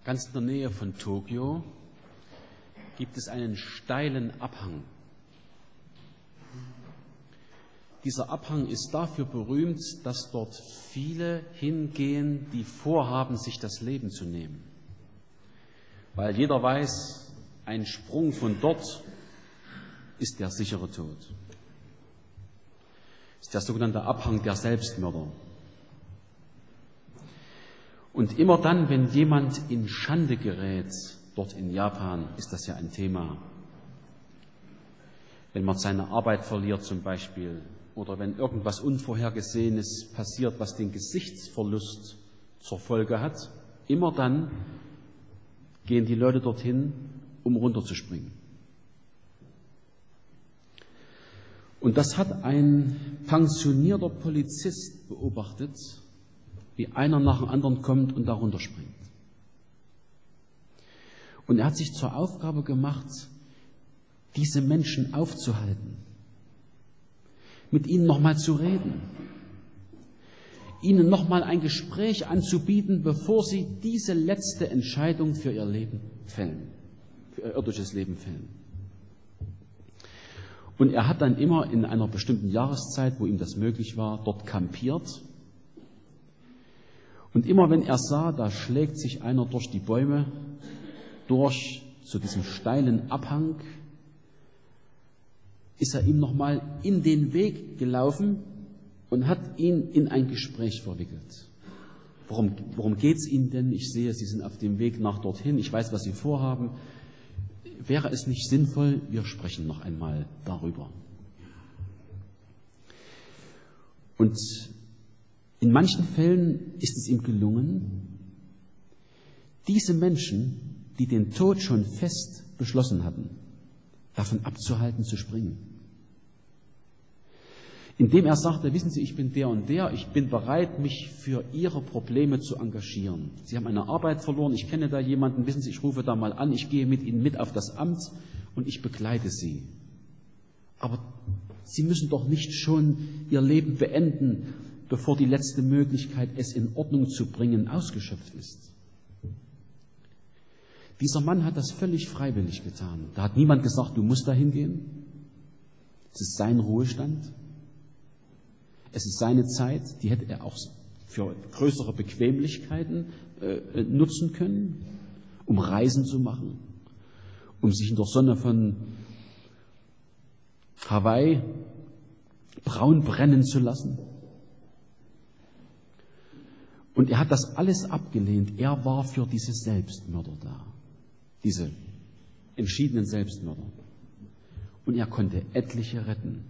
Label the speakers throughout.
Speaker 1: Ganz in der Nähe von Tokio gibt es einen steilen Abhang. Dieser Abhang ist dafür berühmt, dass dort viele hingehen, die vorhaben, sich das Leben zu nehmen. Weil jeder weiß, ein Sprung von dort ist der sichere Tod. Das ist der sogenannte Abhang der Selbstmörder. Und immer dann, wenn jemand in Schande gerät, dort in Japan, ist das ja ein Thema. Wenn man seine Arbeit verliert zum Beispiel, oder wenn irgendwas Unvorhergesehenes passiert, was den Gesichtsverlust zur Folge hat, immer dann gehen die Leute dorthin, um runterzuspringen. Und das hat ein pensionierter Polizist beobachtet, wie einer nach dem anderen kommt und da runterspringt. Und er hat sich zur Aufgabe gemacht, diese Menschen aufzuhalten, mit ihnen nochmal zu reden, ihnen nochmal ein Gespräch anzubieten, bevor sie diese letzte Entscheidung für ihr Leben fällen, für ihr irdisches Leben fällen. Und er hat dann immer in einer bestimmten Jahreszeit, wo ihm das möglich war, dort kampiert. Und immer wenn er sah, da schlägt sich einer durch die Bäume, durch zu diesem steilen Abhang, ist er ihm nochmal in den Weg gelaufen und hat ihn in ein Gespräch verwickelt. Worum geht es Ihnen denn? Ich sehe, Sie sind auf dem Weg nach dorthin. Ich weiß, was Sie vorhaben. Wäre es nicht sinnvoll, wir sprechen noch einmal darüber. Und in manchen Fällen ist es ihm gelungen, diese Menschen, die den Tod schon fest beschlossen hatten, davon abzuhalten, zu springen. Indem er sagte, wissen Sie, ich bin der und der, ich bin bereit, mich für Ihre Probleme zu engagieren. Sie haben eine Arbeit verloren, ich kenne da jemanden, wissen Sie, ich rufe da mal an, ich gehe mit Ihnen mit auf das Amt und ich begleite Sie. Aber Sie müssen doch nicht schon Ihr Leben beenden, bevor die letzte Möglichkeit, es in Ordnung zu bringen, ausgeschöpft ist. Dieser Mann hat das völlig freiwillig getan. Da hat niemand gesagt, du musst dahin gehen. Es ist sein Ruhestand. Es ist seine Zeit, die hätte er auch für größere Bequemlichkeiten nutzen können, um Reisen zu machen, um sich in der Sonne von Hawaii braun brennen zu lassen. Und er hat das alles abgelehnt. Er war für diese Selbstmörder da, diese entschiedenen Selbstmörder. Und er konnte etliche retten.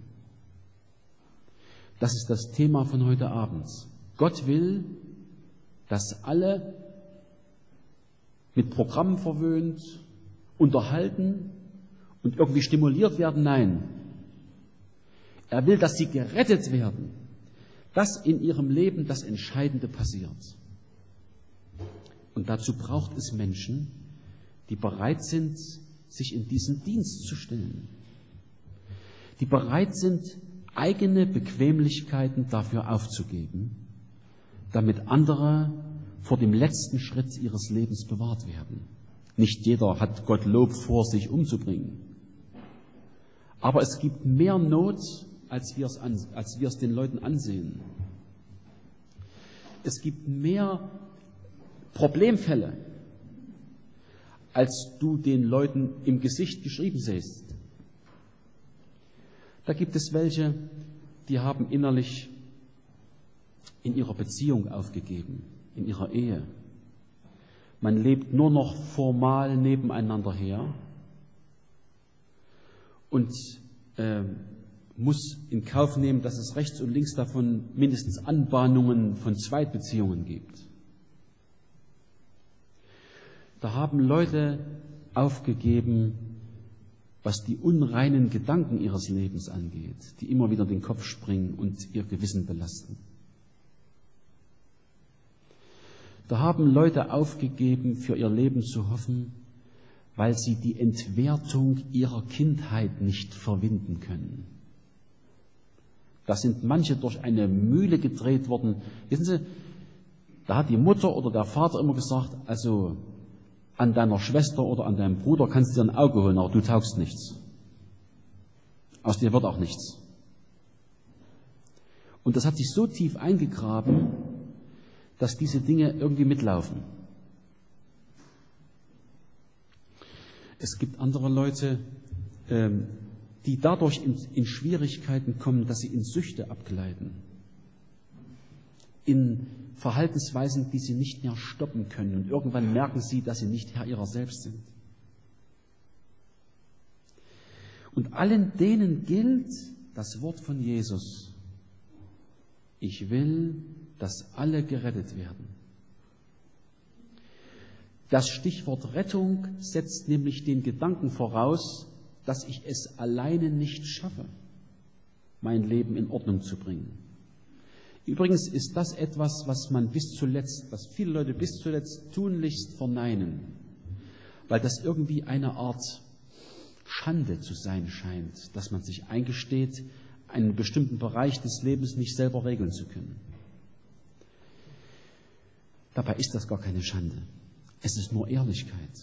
Speaker 1: Das ist das Thema von heute Abend. Gott will, dass alle mit Programmen verwöhnt, unterhalten und irgendwie stimuliert werden. Nein, er will, dass sie gerettet werden, dass in ihrem Leben das Entscheidende passiert. Und dazu braucht es Menschen, die bereit sind, sich in diesen Dienst zu stellen, die bereit sind, eigene Bequemlichkeiten dafür aufzugeben, damit andere vor dem letzten Schritt ihres Lebens bewahrt werden. Nicht jeder hat Gottlob vor, sich umzubringen. Aber es gibt mehr Not, als wir es den Leuten ansehen. Es gibt mehr Problemfälle, als du den Leuten im Gesicht geschrieben siehst. Da gibt es welche, die haben innerlich in ihrer Beziehung aufgegeben, in ihrer Ehe. Man lebt nur noch formal nebeneinander her und muss in Kauf nehmen, dass es rechts und links davon mindestens Anbahnungen von Zweitbeziehungen gibt. Da haben Leute aufgegeben, was die unreinen Gedanken ihres Lebens angeht, die immer wieder den Kopf springen und ihr Gewissen belasten. Da haben Leute aufgegeben, für ihr Leben zu hoffen, weil sie die Entwertung ihrer Kindheit nicht verwinden können. Da sind manche durch eine Mühle gedreht worden. Wissen Sie, da hat die Mutter oder der Vater immer gesagt, also an deiner Schwester oder an deinem Bruder kannst du dir ein Auge holen, aber du taugst nichts. Aus dir wird auch nichts. Und das hat sich so tief eingegraben, dass diese Dinge irgendwie mitlaufen. Es gibt andere Leute, die dadurch in Schwierigkeiten kommen, dass sie in Süchte abgleiten, in Verhaltensweisen, die sie nicht mehr stoppen können. Und irgendwann merken sie, dass sie nicht Herr ihrer selbst sind. Und allen denen gilt das Wort von Jesus: Ich will, dass alle gerettet werden. Das Stichwort Rettung setzt nämlich den Gedanken voraus, dass ich es alleine nicht schaffe, mein Leben in Ordnung zu bringen. Übrigens ist das etwas, was viele Leute bis zuletzt tunlichst verneinen, weil das irgendwie eine Art Schande zu sein scheint, dass man sich eingesteht, einen bestimmten Bereich des Lebens nicht selber regeln zu können. Dabei ist das gar keine Schande. Es ist nur Ehrlichkeit.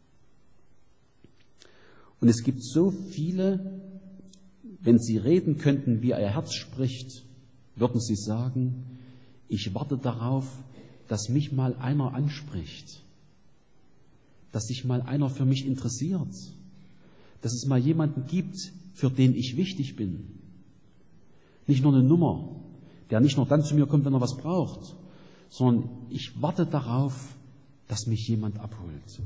Speaker 1: Und es gibt so viele, wenn sie reden könnten, wie ihr Herz spricht, würden sie sagen: Ich warte darauf, dass mich mal einer anspricht, dass sich mal einer für mich interessiert, dass es mal jemanden gibt, für den ich wichtig bin. Nicht nur eine Nummer, der nicht nur dann zu mir kommt, wenn er was braucht, sondern ich warte darauf, dass mich jemand abholt.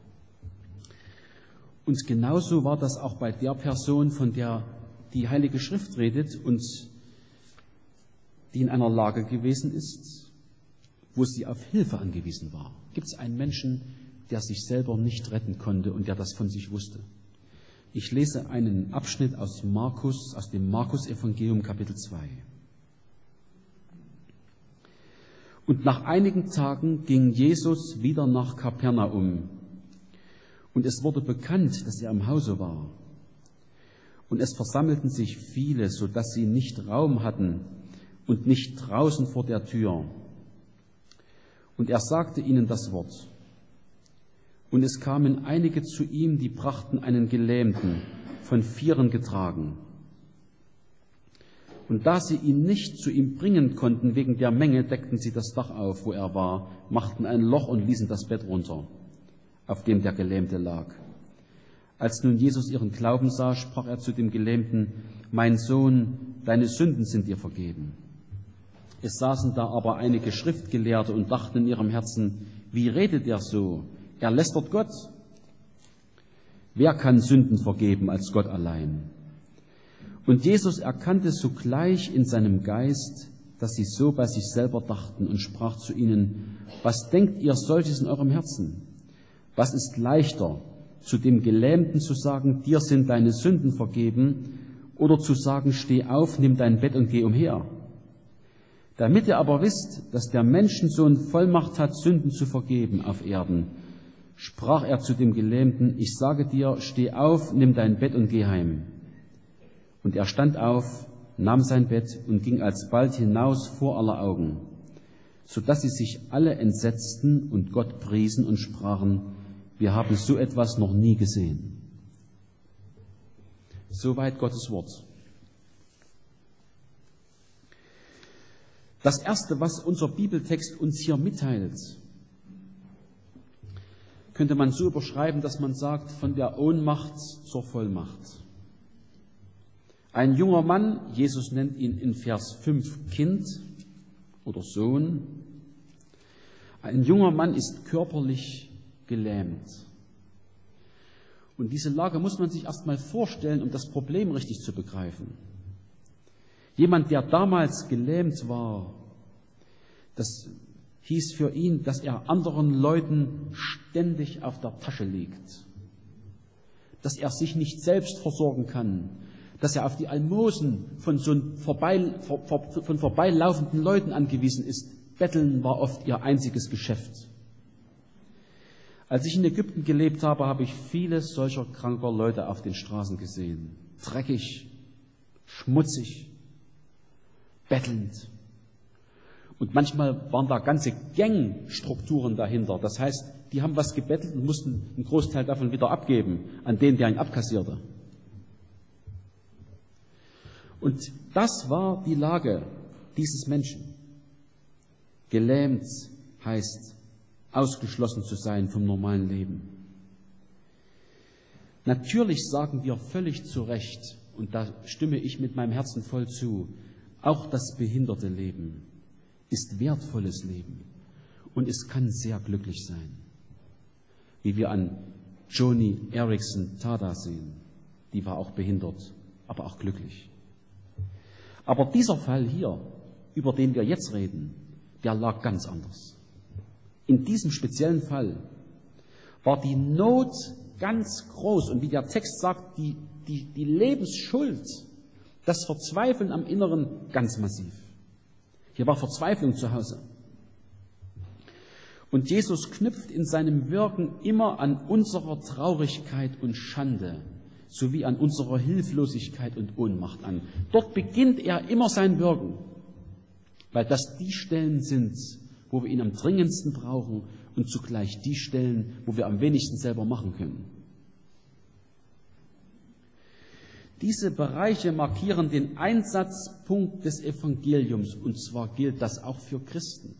Speaker 1: Und genauso war das auch bei der Person, von der die Heilige Schrift redet und die in einer Lage gewesen ist, wo sie auf Hilfe angewiesen war. Gibt es einen Menschen, der sich selber nicht retten konnte und der das von sich wusste? Ich lese einen Abschnitt aus dem Markus-Evangelium, Kapitel 2. Und nach einigen Tagen ging Jesus wieder nach Kapernaum. Und es wurde bekannt, dass er im Hause war. Und es versammelten sich viele, so dass sie nicht Raum hatten und nicht draußen vor der Tür. Und er sagte ihnen das Wort. Und es kamen einige zu ihm, die brachten einen Gelähmten, von Vieren getragen. Und da sie ihn nicht zu ihm bringen konnten wegen der Menge, deckten sie das Dach auf, wo er war, machten ein Loch und ließen das Bett runter, auf dem der Gelähmte lag. Als nun Jesus ihren Glauben sah, sprach er zu dem Gelähmten: Mein Sohn, deine Sünden sind dir vergeben. Es saßen da aber einige Schriftgelehrte und dachten in ihrem Herzen: Wie redet er so? Er lästert Gott. Wer kann Sünden vergeben als Gott allein? Und Jesus erkannte sogleich in seinem Geist, dass sie so bei sich selber dachten, und sprach zu ihnen: Was denkt ihr solches in eurem Herzen? Was ist leichter, zu dem Gelähmten zu sagen: Dir sind deine Sünden vergeben, oder zu sagen: Steh auf, nimm dein Bett und geh umher? Damit ihr aber wisst, dass der Menschensohn Vollmacht hat, Sünden zu vergeben auf Erden, sprach er zu dem Gelähmten: Ich sage dir, steh auf, nimm dein Bett und geh heim. Und er stand auf, nahm sein Bett und ging alsbald hinaus vor aller Augen, so dass sie sich alle entsetzten und Gott priesen und sprachen: Wir haben so etwas noch nie gesehen. Soweit Gottes Wort. Das Erste, was unser Bibeltext uns hier mitteilt, könnte man so überschreiben, dass man sagt: von der Ohnmacht zur Vollmacht. Ein junger Mann, Jesus nennt ihn in Vers 5 Kind oder Sohn, ein junger Mann ist körperlich gelähmt. Und diese Lage muss man sich erst mal vorstellen, um das Problem richtig zu begreifen. Jemand, der damals gelähmt war, das hieß für ihn, dass er anderen Leuten ständig auf der Tasche liegt, dass er sich nicht selbst versorgen kann, dass er auf die Almosen von vorbeilaufenden Leuten angewiesen ist. Betteln war oft ihr einziges Geschäft. Als ich in Ägypten gelebt habe, habe ich viele solcher kranker Leute auf den Straßen gesehen. Dreckig, schmutzig, bettelnd. Und manchmal waren da ganze Gangstrukturen dahinter. Das heißt, die haben was gebettelt und mussten einen Großteil davon wieder abgeben an den, der ihn abkassierte. Und das war die Lage dieses Menschen. Gelähmt heißt, ausgeschlossen zu sein vom normalen Leben. Natürlich sagen wir völlig zu Recht, und da stimme ich mit meinem Herzen voll zu, auch das behinderte Leben ist wertvolles Leben und es kann sehr glücklich sein. Wie wir an Joni Eareckson Tada sehen, die war auch behindert, aber auch glücklich. Aber dieser Fall hier, über den wir jetzt reden, der lag ganz anders. In diesem speziellen Fall war die Not ganz groß und wie der Text sagt, die Lebensschuld, das Verzweifeln am Inneren ganz massiv. Hier war Verzweiflung zu Hause. Und Jesus knüpft in seinem Wirken immer an unserer Traurigkeit und Schande sowie an unserer Hilflosigkeit und Ohnmacht an. Dort beginnt er immer sein Wirken, weil das die Stellen sind, wo wir ihn am dringendsten brauchen und zugleich die Stellen, wo wir am wenigsten selber machen können. Diese Bereiche markieren den Einsatzpunkt des Evangeliums, und zwar gilt das auch für Christen.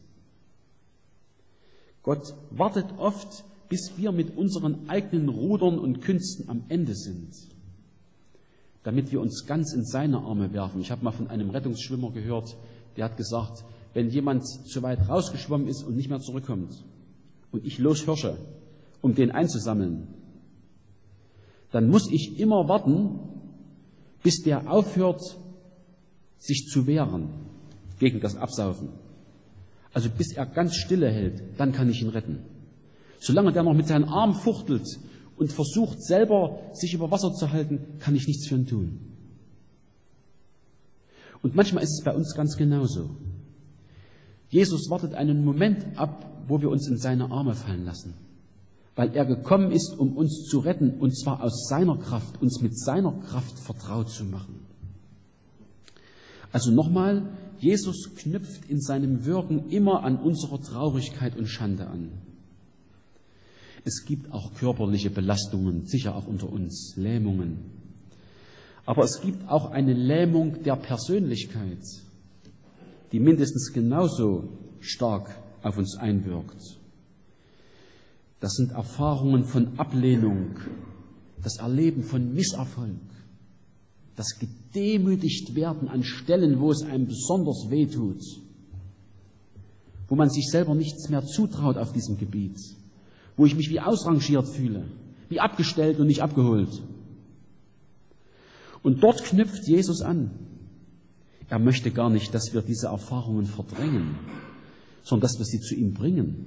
Speaker 1: Gott wartet oft, bis wir mit unseren eigenen Rudern und Künsten am Ende sind, damit wir uns ganz in seine Arme werfen. Ich habe mal von einem Rettungsschwimmer gehört, der hat gesagt, wenn jemand zu weit rausgeschwommen ist und nicht mehr zurückkommt und ich loshirsche, um den einzusammeln, dann muss ich immer warten, bis der aufhört, sich zu wehren gegen das Absaufen. Also bis er ganz stille hält, dann kann ich ihn retten. Solange der noch mit seinen Armen fuchtelt und versucht selber, sich über Wasser zu halten, kann ich nichts für ihn tun. Und manchmal ist es bei uns ganz genauso. Jesus wartet einen Moment ab, wo wir uns in seine Arme fallen lassen, weil er gekommen ist, um uns zu retten, und zwar aus seiner Kraft, uns mit seiner Kraft vertraut zu machen. Also nochmal, Jesus knüpft in seinem Wirken immer an unserer Traurigkeit und Schande an. Es gibt auch körperliche Belastungen, sicher auch unter uns, Lähmungen. Aber es gibt auch eine Lähmung der Persönlichkeit, die mindestens genauso stark auf uns einwirkt. Das sind Erfahrungen von Ablehnung, das Erleben von Misserfolg, das gedemütigt werden an Stellen, wo es einem besonders weh tut, wo man sich selber nichts mehr zutraut auf diesem Gebiet, wo ich mich wie ausrangiert fühle, wie abgestellt und nicht abgeholt. Und dort knüpft Jesus an. Er möchte gar nicht, dass wir diese Erfahrungen verdrängen, sondern dass wir sie zu ihm bringen.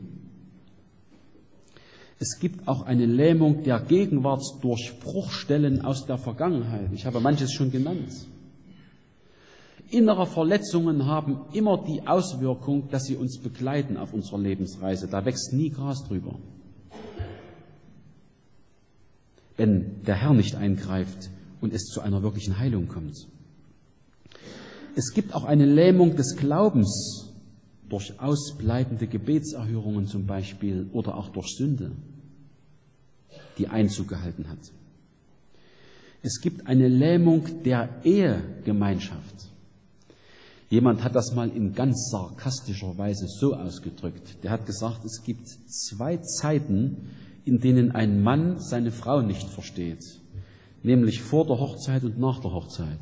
Speaker 1: Es gibt auch eine Lähmung der Gegenwart durch Bruchstellen aus der Vergangenheit. Ich habe manches schon genannt. Innere Verletzungen haben immer die Auswirkung, dass sie uns begleiten auf unserer Lebensreise. Da wächst nie Gras drüber. Wenn der Herr nicht eingreift und es zu einer wirklichen Heilung kommt. Es gibt auch eine Lähmung des Glaubens durch ausbleibende Gebetserhörungen zum Beispiel oder auch durch Sünde, die Einzug gehalten hat. Es gibt eine Lähmung der Ehegemeinschaft. Jemand hat das mal in ganz sarkastischer Weise so ausgedrückt. Der hat gesagt, es gibt 2 Zeiten, in denen ein Mann seine Frau nicht versteht, nämlich vor der Hochzeit und nach der Hochzeit.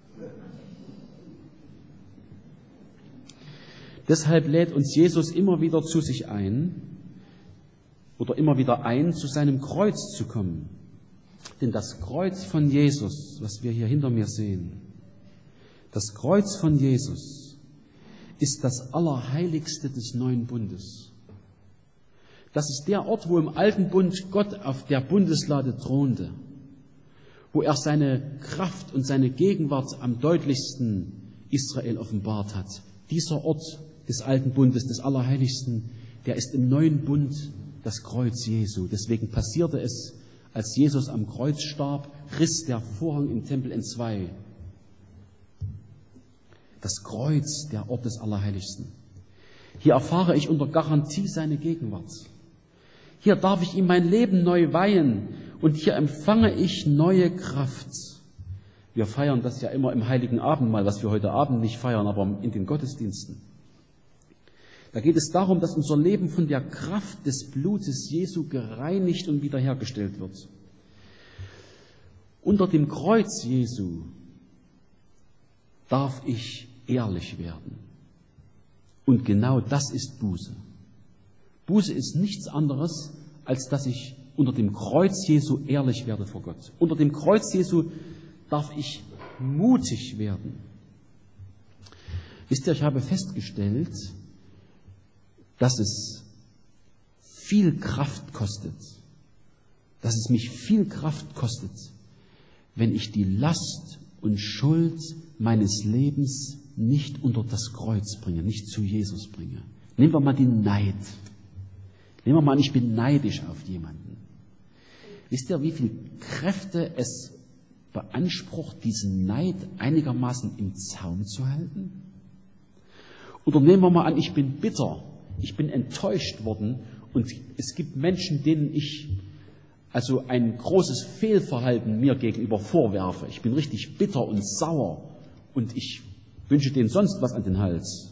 Speaker 1: Deshalb lädt uns Jesus immer wieder zu sich ein, oder immer wieder ein, zu seinem Kreuz zu kommen. Denn das Kreuz von Jesus, was wir hier hinter mir sehen, das Kreuz von Jesus ist das Allerheiligste des neuen Bundes. Das ist der Ort, wo im alten Bund Gott auf der Bundeslade thronte, wo er seine Kraft und seine Gegenwart am deutlichsten Israel offenbart hat. Dieser Ort des alten Bundes, des Allerheiligsten, der ist im neuen Bund das Kreuz Jesu. Deswegen passierte es, als Jesus am Kreuz starb, riss der Vorhang im Tempel entzwei. Das Kreuz, der Ort des Allerheiligsten. Hier erfahre ich unter Garantie seine Gegenwart. Hier darf ich ihm mein Leben neu weihen und hier empfange ich neue Kraft. Wir feiern das ja immer im Heiligen Abendmahl, was wir heute Abend nicht feiern, aber in den Gottesdiensten. Da geht es darum, dass unser Leben von der Kraft des Blutes Jesu gereinigt und wiederhergestellt wird. Unter dem Kreuz Jesu darf ich ehrlich werden. Und genau das ist Buße. Buße ist nichts anderes, als dass ich unter dem Kreuz Jesu ehrlich werde vor Gott. Unter dem Kreuz Jesu darf ich mutig werden. Wisst ihr, ich habe festgestellt, dass es viel Kraft kostet, dass es mich viel Kraft kostet, wenn ich die Last und Schuld meines Lebens nicht unter das Kreuz bringe, nicht zu Jesus bringe. Nehmen wir mal den Neid. Nehmen wir mal an, ich bin neidisch auf jemanden. Wisst ihr, wie viel Kräfte es beansprucht, diesen Neid einigermaßen im Zaum zu halten? Oder nehmen wir mal an, ich bin bitter, ich bin enttäuscht worden und es gibt Menschen, denen ich also ein großes Fehlverhalten mir gegenüber vorwerfe. Ich bin richtig bitter und sauer und ich wünsche denen sonst was an den Hals.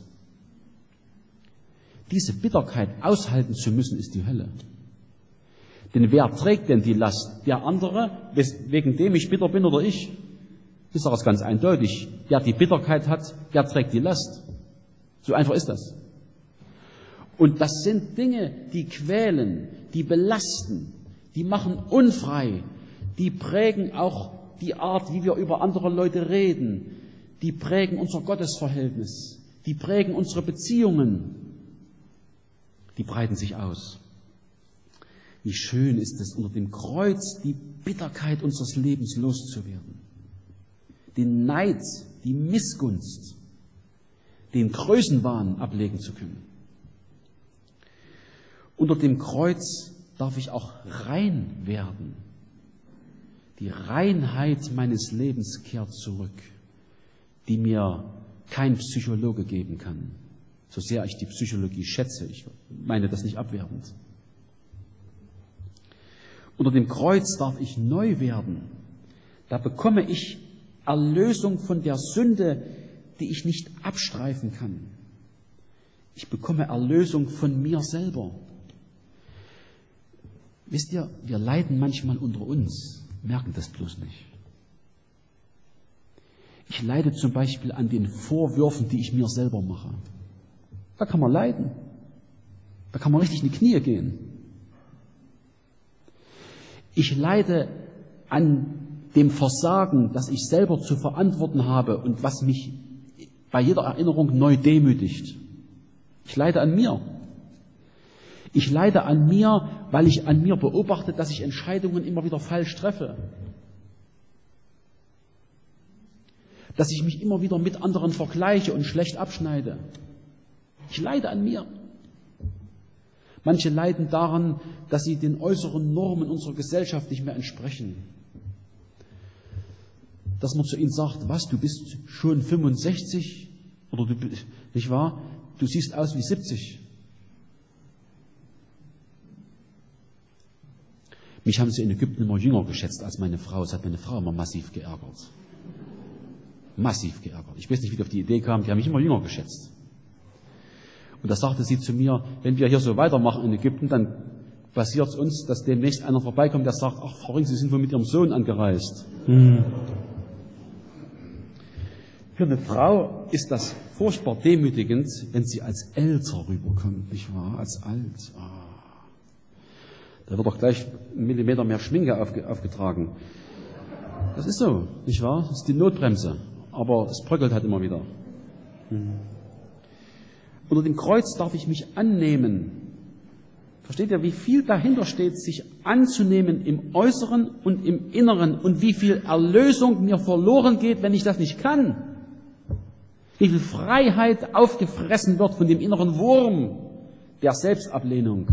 Speaker 1: Diese Bitterkeit aushalten zu müssen, ist die Hölle. Denn wer trägt denn die Last? Der andere, wegen dem ich bitter bin oder ich? Ich sage es ganz eindeutig. Wer die Bitterkeit hat, der trägt die Last. So einfach ist das. Und das sind Dinge, die quälen, die belasten, die machen unfrei, die prägen auch die Art, wie wir über andere Leute reden, die prägen unser Gottesverhältnis, die prägen unsere Beziehungen, die breiten sich aus. Wie schön ist es, unter dem Kreuz die Bitterkeit unseres Lebens loszuwerden, den Neid, die Missgunst, den Größenwahn ablegen zu können. Unter dem Kreuz darf ich auch rein werden. Die Reinheit meines Lebens kehrt zurück, die mir kein Psychologe geben kann. So sehr ich die Psychologie schätze, ich meine das nicht abwertend. Unter dem Kreuz darf ich neu werden. Da bekomme ich Erlösung von der Sünde, die ich nicht abstreifen kann. Ich bekomme Erlösung von mir selber. Wisst ihr, wir leiden manchmal unter uns, merken das bloß nicht. Ich leide zum Beispiel an den Vorwürfen, die ich mir selber mache. Da kann man leiden. Da kann man richtig in die Knie gehen. Ich leide an dem Versagen, das ich selber zu verantworten habe und was mich bei jeder Erinnerung neu demütigt. Ich leide an mir. Ich leide an mir, weil ich an mir beobachte, dass ich Entscheidungen immer wieder falsch treffe. Dass ich mich immer wieder mit anderen vergleiche und schlecht abschneide. Ich leide an mir. Manche leiden daran, dass sie den äußeren Normen unserer Gesellschaft nicht mehr entsprechen. Dass man zu ihnen sagt, was, du bist schon 65? Oder du, nicht wahr? Du siehst aus wie 70. Mich haben sie in Ägypten immer jünger geschätzt als meine Frau. Es hat meine Frau immer massiv geärgert. Massiv geärgert. Ich weiß nicht, wie die auf die Idee kam, die haben mich immer jünger geschätzt. Und da sagte sie zu mir, wenn wir hier so weitermachen in Ägypten, dann passiert es uns, dass demnächst einer vorbeikommt, der sagt, ach Frau Ring, Sie sind wohl mit Ihrem Sohn angereist. Für eine Frau ist das furchtbar demütigend, wenn sie als älter rüberkommt, nicht wahr? Als alt. Da wird doch gleich 1 Millimeter mehr Schminke aufgetragen. Das ist so, nicht wahr? Das ist die Notbremse. Aber es bröckelt halt immer wieder. Unter dem Kreuz darf ich mich annehmen. Versteht ihr, wie viel dahinter steht, sich anzunehmen im Äußeren und im Inneren und wie viel Erlösung mir verloren geht, wenn ich das nicht kann? Wie viel Freiheit aufgefressen wird von dem inneren Wurm der Selbstablehnung.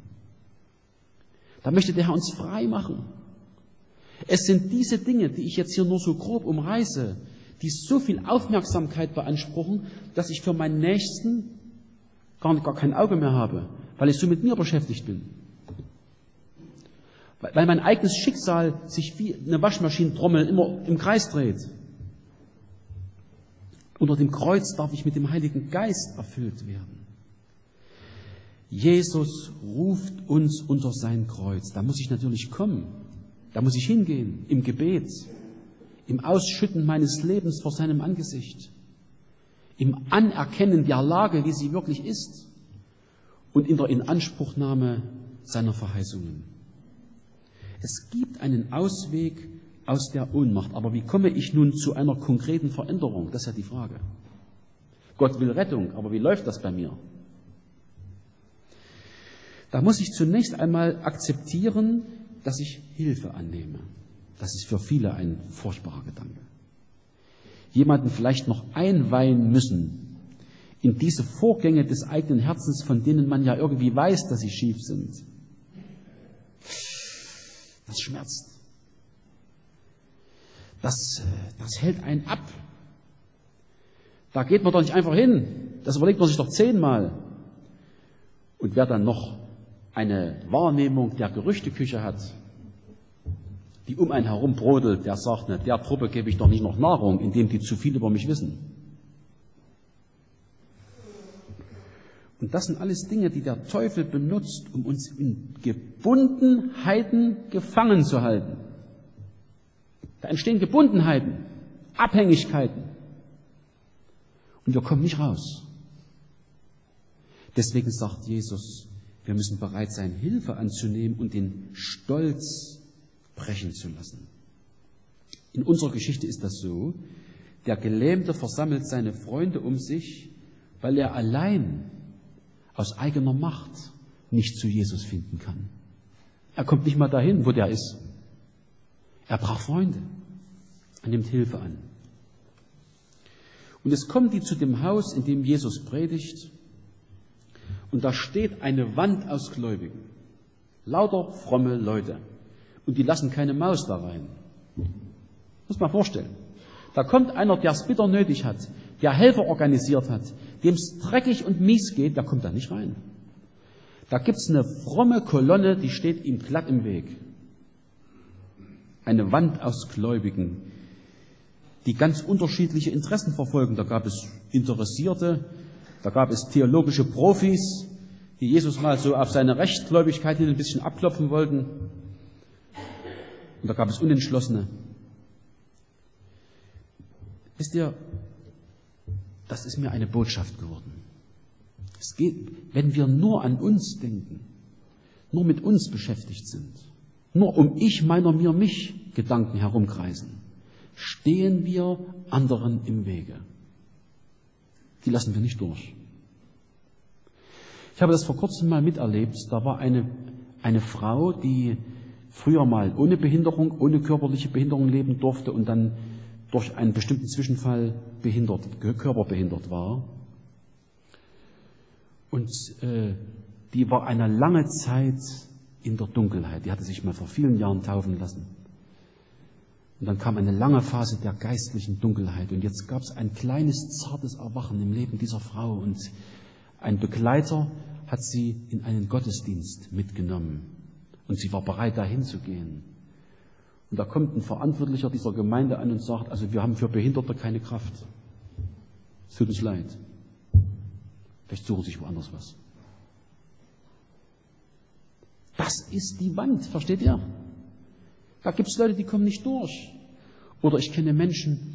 Speaker 1: Da möchte der Herr uns frei machen. Es sind diese Dinge, die ich jetzt hier nur so grob umreiße, die so viel Aufmerksamkeit beanspruchen, dass ich für meinen Nächsten gar kein Auge mehr habe, weil ich so mit mir beschäftigt bin. Weil mein eigenes Schicksal sich wie eine Waschmaschinentrommel immer im Kreis dreht. Unter dem Kreuz darf ich mit dem Heiligen Geist erfüllt werden. Jesus ruft uns unter sein Kreuz. Da muss ich natürlich kommen. Da muss ich hingehen, im Gebet, im Ausschütten meines Lebens vor seinem Angesicht, im Anerkennen der Lage, wie sie wirklich ist und in der Inanspruchnahme seiner Verheißungen. Es gibt einen Ausweg aus der Ohnmacht. Aber wie komme ich nun zu einer konkreten Veränderung? Das ist ja die Frage. Gott will Rettung, aber wie läuft das bei mir? Da muss ich zunächst einmal akzeptieren, dass ich Hilfe annehme. Das ist für viele ein furchtbarer Gedanke. Jemanden vielleicht noch einweihen müssen in diese Vorgänge des eigenen Herzens, von denen man ja irgendwie weiß, dass sie schief sind. Das schmerzt. Das hält einen ab. Da geht man doch nicht einfach hin. Das überlegt man sich doch 10-mal. Und wer dann noch eine Wahrnehmung der Gerüchteküche hat, die um einen herum brodelt, der sagt, ne, der Truppe gebe ich doch nicht noch Nahrung, indem die zu viel über mich wissen. Und das sind alles Dinge, die der Teufel benutzt, um uns in Gebundenheiten gefangen zu halten. Da entstehen Gebundenheiten, Abhängigkeiten. Und wir kommen nicht raus. Deswegen sagt Jesus, wir müssen bereit sein, Hilfe anzunehmen und den Stolz brechen zu lassen. In unserer Geschichte ist das so, der Gelähmte versammelt seine Freunde um sich, weil er allein aus eigener Macht nicht zu Jesus finden kann. Er kommt nicht mal dahin, wo der ist. Er braucht Freunde. Er nimmt Hilfe an. Und es kommen die zu dem Haus, in dem Jesus predigt. Und da steht eine Wand aus Gläubigen. Lauter fromme Leute. Und die lassen keine Maus da rein. Muss man vorstellen. Da kommt einer, der es bitter nötig hat, der Helfer organisiert hat, dem es dreckig und mies geht, der kommt da nicht rein. Da gibt es eine fromme Kolonne, die steht ihm glatt im Weg. Eine Wand aus Gläubigen, die ganz unterschiedliche Interessen verfolgen. Da gab es Interessierte, da gab es theologische Profis, die Jesus mal so auf seine Rechtgläubigkeit hin ein bisschen abklopfen wollten. Und da gab es Unentschlossene. Wisst ihr, das ist mir eine Botschaft geworden. Es geht, wenn wir nur an uns denken, nur mit uns beschäftigt sind, nur um ich, meiner, mir, mich Gedanken herumkreisen, stehen wir anderen im Wege. Die lassen wir nicht durch. Ich habe das vor kurzem mal miterlebt. Da war eine Frau, die früher mal ohne Behinderung, ohne körperliche Behinderung leben durfte und dann durch einen bestimmten Zwischenfall körperbehindert war. Und die war eine lange Zeit in der Dunkelheit. Die hatte sich mal vor vielen Jahren taufen lassen. Und dann kam eine lange Phase der geistlichen Dunkelheit. Und jetzt gab es ein kleines, zartes Erwachen im Leben dieser Frau. Und ein Begleiter hat sie in einen Gottesdienst mitgenommen. Und sie war bereit, dahin zu gehen. Und da kommt ein Verantwortlicher dieser Gemeinde an und sagt, also wir haben für Behinderte keine Kraft. Es tut uns leid. Vielleicht suchen Sie sich woanders was. Das ist die Wand, versteht ihr? Da gibt es Leute, die kommen nicht durch. Oder ich kenne Menschen,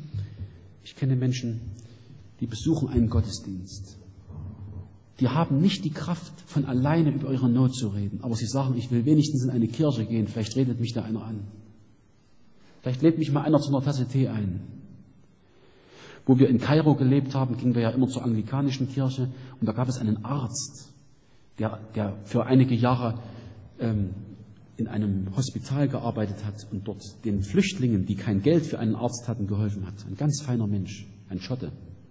Speaker 1: die besuchen einen Gottesdienst. Die haben nicht die Kraft, von alleine über ihre Not zu reden. Aber sie sagen, ich will wenigstens in eine Kirche gehen, vielleicht redet mich da einer an. Vielleicht lädt mich mal einer zu einer Tasse Tee ein. Wo wir in Kairo gelebt haben, gingen wir ja immer zur anglikanischen Kirche. Und da gab es einen Arzt, der für einige Jahre in einem Hospital gearbeitet hat und dort den Flüchtlingen, die kein Geld für einen Arzt hatten, geholfen hat. Ein ganz feiner Mensch, ein Schotte.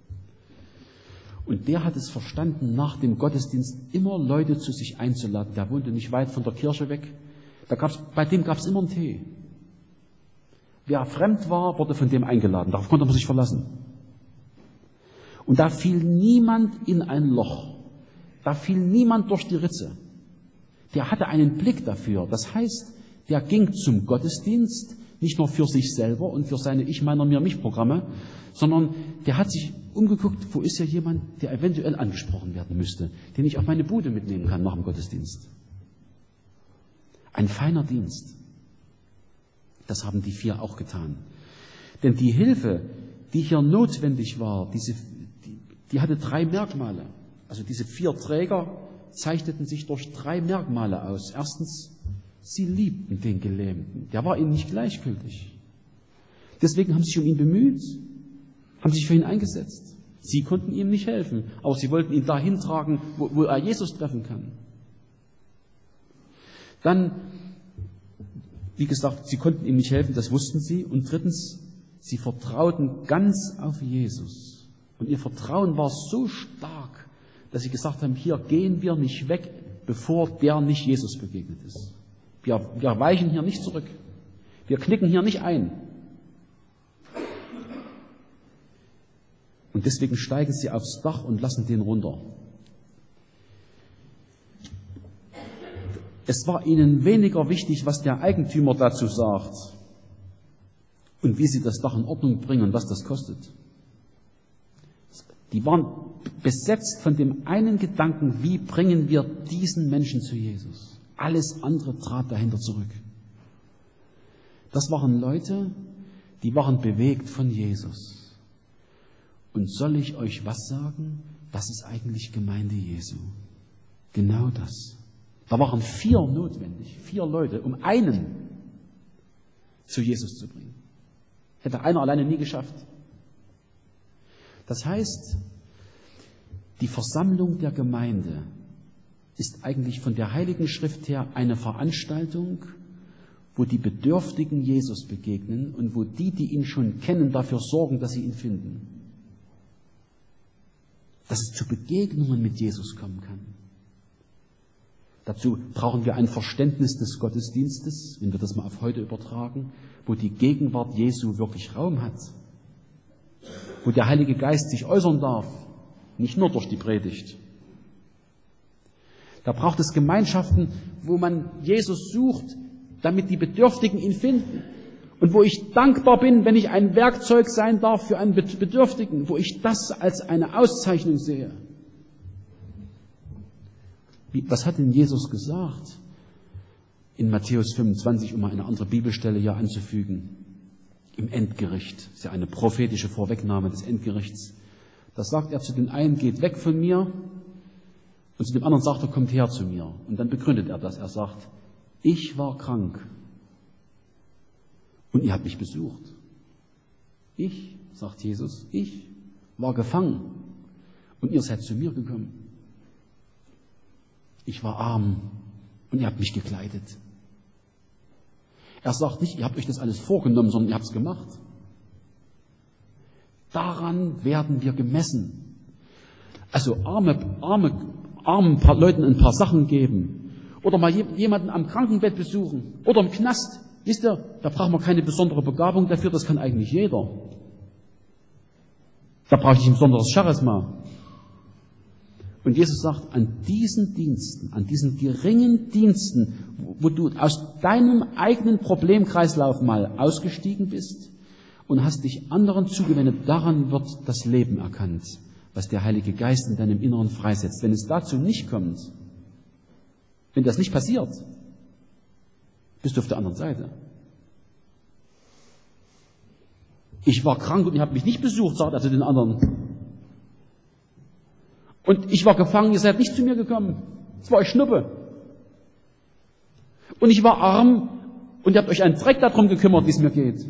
Speaker 1: Und der hat es verstanden, nach dem Gottesdienst immer Leute zu sich einzuladen. Der wohnte nicht weit von der Kirche weg. Bei dem gab es immer einen Tee. Wer fremd war, wurde von dem eingeladen. Darauf konnte man sich verlassen. Und da fiel niemand in ein Loch, Da fiel niemand durch die Ritze. Der hatte einen Blick dafür. Das heißt, der ging zum Gottesdienst, nicht nur für sich selber und für seine Ich, meiner, mir, mich Programme, sondern der hat sich umgeguckt, wo ist ja jemand, der eventuell angesprochen werden müsste, den ich auf meine Bude mitnehmen kann nach dem Gottesdienst. Ein feiner Dienst. Das haben die 4 auch getan. Denn die Hilfe, die hier notwendig war, die hatte 3 Merkmale. Also diese 4 Träger zeichneten sich durch 3 Merkmale aus. Erstens, sie liebten den Gelähmten. Der war ihnen nicht gleichgültig. Deswegen haben sie sich um ihn bemüht, haben sich für ihn eingesetzt. Sie konnten ihm nicht helfen, aber sie wollten ihn dahin tragen, wo er Jesus treffen kann. Dann, wie gesagt, sie konnten ihm nicht helfen, das wussten sie. Und drittens, sie vertrauten ganz auf Jesus. Und ihr Vertrauen war so stark, dass sie gesagt haben, hier gehen wir nicht weg, bevor der nicht Jesus begegnet ist. Wir weichen hier nicht zurück. Wir knicken hier nicht ein. Und deswegen steigen sie aufs Dach und lassen den runter. Es war ihnen weniger wichtig, was der Eigentümer dazu sagt und wie sie das Dach in Ordnung bringen und was das kostet. Die waren besetzt von dem einen Gedanken, wie bringen wir diesen Menschen zu Jesus. Alles andere trat dahinter zurück. Das waren Leute, die waren bewegt von Jesus. Und soll ich euch was sagen? Das ist eigentlich Gemeinde Jesu. Genau das. Da waren 4 notwendig, 4 Leute, um einen zu Jesus zu bringen. Hätte einer alleine nie geschafft. Das heißt, die Versammlung der Gemeinde ist eigentlich von der Heiligen Schrift her eine Veranstaltung, wo die Bedürftigen Jesus begegnen und wo die ihn schon kennen, dafür sorgen, dass sie ihn finden. Dass es zu Begegnungen mit Jesus kommen kann. Dazu brauchen wir ein Verständnis des Gottesdienstes, wenn wir das mal auf heute übertragen, wo die Gegenwart Jesu wirklich Raum hat. Wo der Heilige Geist sich äußern darf, nicht nur durch die Predigt. Da braucht es Gemeinschaften, wo man Jesus sucht, damit die Bedürftigen ihn finden. Und wo ich dankbar bin, wenn ich ein Werkzeug sein darf für einen Bedürftigen, wo ich das als eine Auszeichnung sehe. Was hat denn Jesus gesagt? In Matthäus 25, um mal eine andere Bibelstelle hier anzufügen. Im Endgericht, das ist ja eine prophetische Vorwegnahme des Endgerichts. Da sagt er zu den einen, geht weg von mir, und zu dem anderen sagt er, kommt her zu mir. Und dann begründet er das. Er sagt, ich war krank und ihr habt mich besucht. Ich, sagt Jesus, ich war gefangen und ihr seid zu mir gekommen. Ich war arm und ihr habt mich gekleidet. Er sagt nicht, ihr habt euch das alles vorgenommen, sondern ihr habt es gemacht. Daran werden wir gemessen. Also armen paar Leuten ein paar Sachen geben oder mal jemanden am Krankenbett besuchen oder im Knast. Wisst ihr, da braucht man keine besondere Begabung dafür, das kann eigentlich jeder. Da brauche ich ein besonderes Charisma. Und Jesus sagt, an diesen Diensten, an diesen geringen Diensten, wo du aus deinem eigenen Problemkreislauf mal ausgestiegen bist und hast dich anderen zugewendet, daran wird das Leben erkannt, was der Heilige Geist in deinem Inneren freisetzt. Wenn es dazu nicht kommt, wenn das nicht passiert, bist du auf der anderen Seite. Ich war krank und ihr habt mich nicht besucht, sagt er zu den anderen. Und ich war gefangen, ihr seid nicht zu mir gekommen. Es war euch Schnuppe. Und ich war arm und ihr habt euch einen Dreck darum gekümmert, wie es mir geht.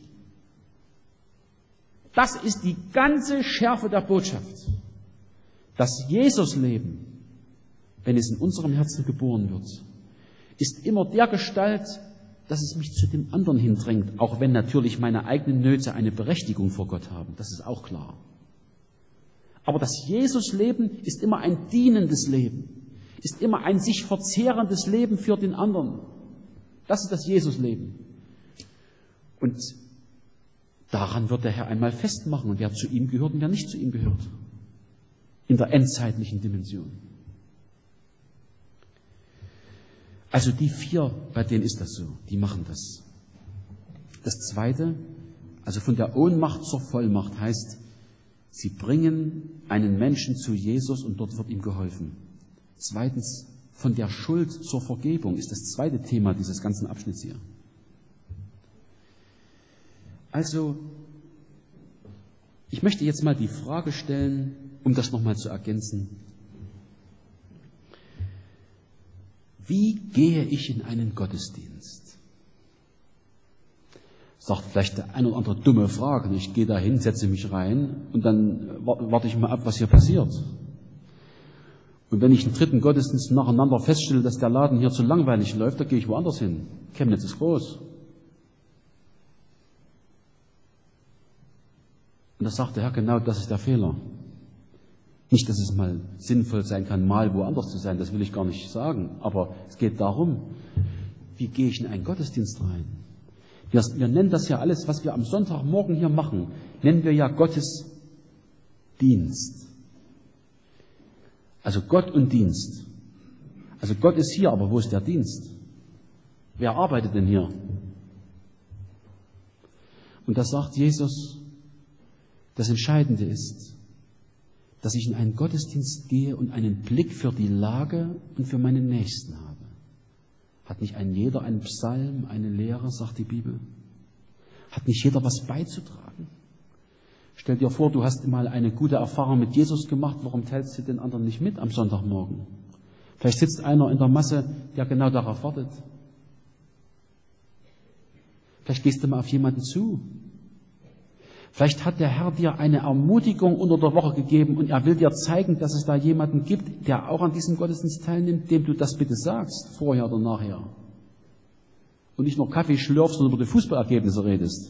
Speaker 1: Das ist die ganze Schärfe der Botschaft. Das Jesusleben, wenn es in unserem Herzen geboren wird, ist immer der Gestalt, dass es mich zu dem anderen hindrängt, auch wenn natürlich meine eigenen Nöte eine Berechtigung vor Gott haben. Das ist auch klar. Aber das Jesusleben ist immer ein dienendes Leben, ist immer ein sich verzehrendes Leben für den anderen. Das ist das Jesusleben. Und daran wird der Herr einmal festmachen, wer zu ihm gehört und wer nicht zu ihm gehört. In der endzeitlichen Dimension. Also die 4, bei denen ist das so, die machen das. Das Zweite, also von der Ohnmacht zur Vollmacht heißt, sie bringen einen Menschen zu Jesus und dort wird ihm geholfen. Zweitens, von der Schuld zur Vergebung ist das zweite Thema dieses ganzen Abschnitts hier. Also, ich möchte jetzt mal die Frage stellen, um das nochmal zu ergänzen. Wie gehe ich in einen Gottesdienst? Sagt vielleicht der eine oder andere dumme Frage. Ich gehe da hin, setze mich rein und dann warte ich mal ab, was hier passiert. Und wenn ich einen dritten Gottesdienst nacheinander feststelle, dass der Laden hier zu langweilig läuft, dann gehe ich woanders hin. Chemnitz ist groß. Und da sagt der Herr, genau das ist der Fehler. Nicht, dass es mal sinnvoll sein kann, mal woanders zu sein, das will ich gar nicht sagen. Aber es geht darum, wie gehe ich in einen Gottesdienst rein? Wir nennen das ja alles, was wir am Sonntagmorgen hier machen, nennen wir ja Gottesdienst. Also Gott und Dienst. Also Gott ist hier, aber wo ist der Dienst? Wer arbeitet denn hier? Und da sagt Jesus, das Entscheidende ist, dass ich in einen Gottesdienst gehe und einen Blick für die Lage und für meinen Nächsten habe. Hat nicht ein jeder einen Psalm, eine Lehre, sagt die Bibel? Hat nicht jeder was beizutragen? Stell dir vor, du hast mal eine gute Erfahrung mit Jesus gemacht, warum teilst du den anderen nicht mit am Sonntagmorgen? Vielleicht sitzt einer in der Masse, der genau darauf wartet. Vielleicht gehst du mal auf jemanden zu. Vielleicht hat der Herr dir eine Ermutigung unter der Woche gegeben und er will dir zeigen, dass es da jemanden gibt, der auch an diesem Gottesdienst teilnimmt, dem du das bitte sagst, vorher oder nachher. Und nicht nur Kaffee schlürfst und über die Fußballergebnisse redest.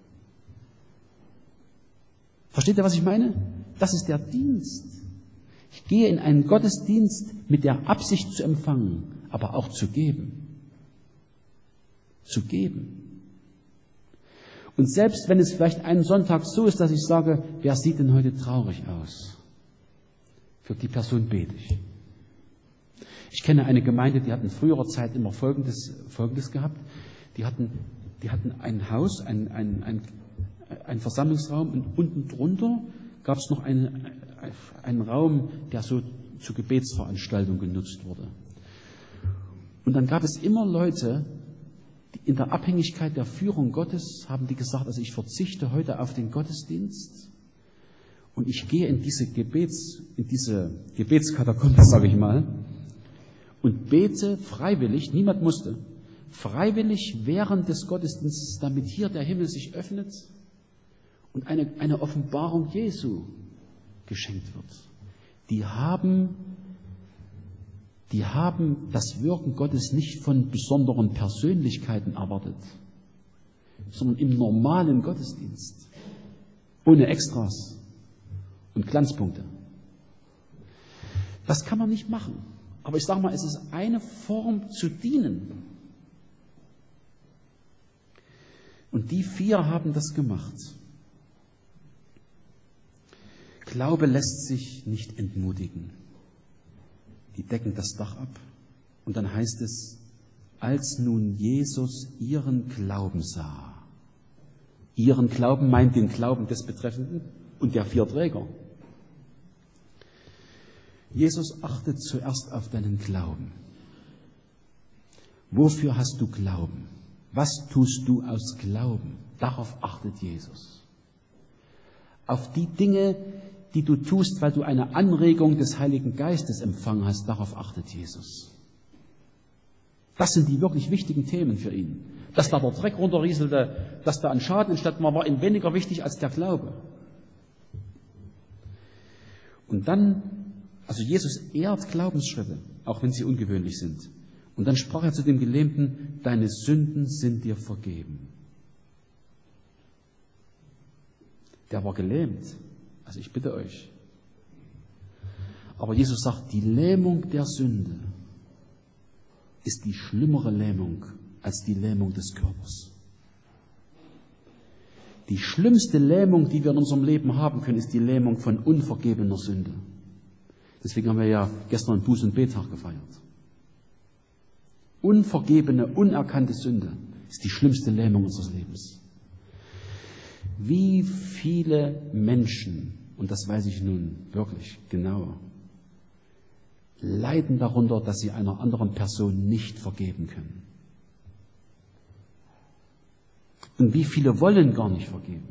Speaker 1: Versteht ihr, was ich meine? Das ist der Dienst. Ich gehe in einen Gottesdienst mit der Absicht zu empfangen, aber auch zu geben. Zu geben. Und selbst wenn es vielleicht einen Sonntag so ist, dass ich sage, wer sieht denn heute traurig aus? Für die Person bete ich. Ich kenne eine Gemeinde, die hat in früherer Zeit immer Folgendes gehabt. Die hatten ein Haus, ein Versammlungsraum und unten drunter gab es noch einen Raum, der so zu Gebetsveranstaltungen genutzt wurde. Und dann gab es immer Leute, in der Abhängigkeit der Führung Gottes haben die gesagt, also ich verzichte heute auf den Gottesdienst und ich gehe in diese Gebetskatakombe, sage ich mal, und bete freiwillig, niemand musste, freiwillig während des Gottesdienstes, damit hier der Himmel sich öffnet und eine Offenbarung Jesu geschenkt wird. Die haben das Wirken Gottes nicht von besonderen Persönlichkeiten erwartet, sondern im normalen Gottesdienst, ohne Extras und Glanzpunkte. Das kann man nicht machen. Aber ich sage mal, es ist eine Form zu dienen. Und die 4 haben das gemacht. Glaube lässt sich nicht entmutigen. Die decken das Dach ab. Und dann heißt es, als nun Jesus ihren Glauben sah. Ihren Glauben meint den Glauben des Betreffenden und der 4 Träger. Jesus achtet zuerst auf deinen Glauben. Wofür hast du Glauben? Was tust du aus Glauben? Darauf achtet Jesus. Auf die Dinge, die du tust, weil du eine Anregung des Heiligen Geistes empfangen hast, darauf achtet Jesus. Das sind die wirklich wichtigen Themen für ihn. Dass da der Dreck runterrieselte, dass da ein Schaden entstanden war ihm weniger wichtig als der Glaube. Und dann, also Jesus ehrt Glaubensschritte, auch wenn sie ungewöhnlich sind. Und dann sprach er zu dem Gelähmten, deine Sünden sind dir vergeben. Der war gelähmt. Also ich bitte euch. Aber Jesus sagt, die Lähmung der Sünde ist die schlimmere Lähmung als die Lähmung des Körpers. Die schlimmste Lähmung, die wir in unserem Leben haben können, ist die Lähmung von unvergebener Sünde. Deswegen haben wir ja gestern Buß- und Bettag gefeiert. Unvergebene, unerkannte Sünde ist die schlimmste Lähmung unseres Lebens. Wie viele Menschen, und das weiß ich nun wirklich genau, leiden darunter, dass sie einer anderen Person nicht vergeben können. Und wie viele wollen gar nicht vergeben?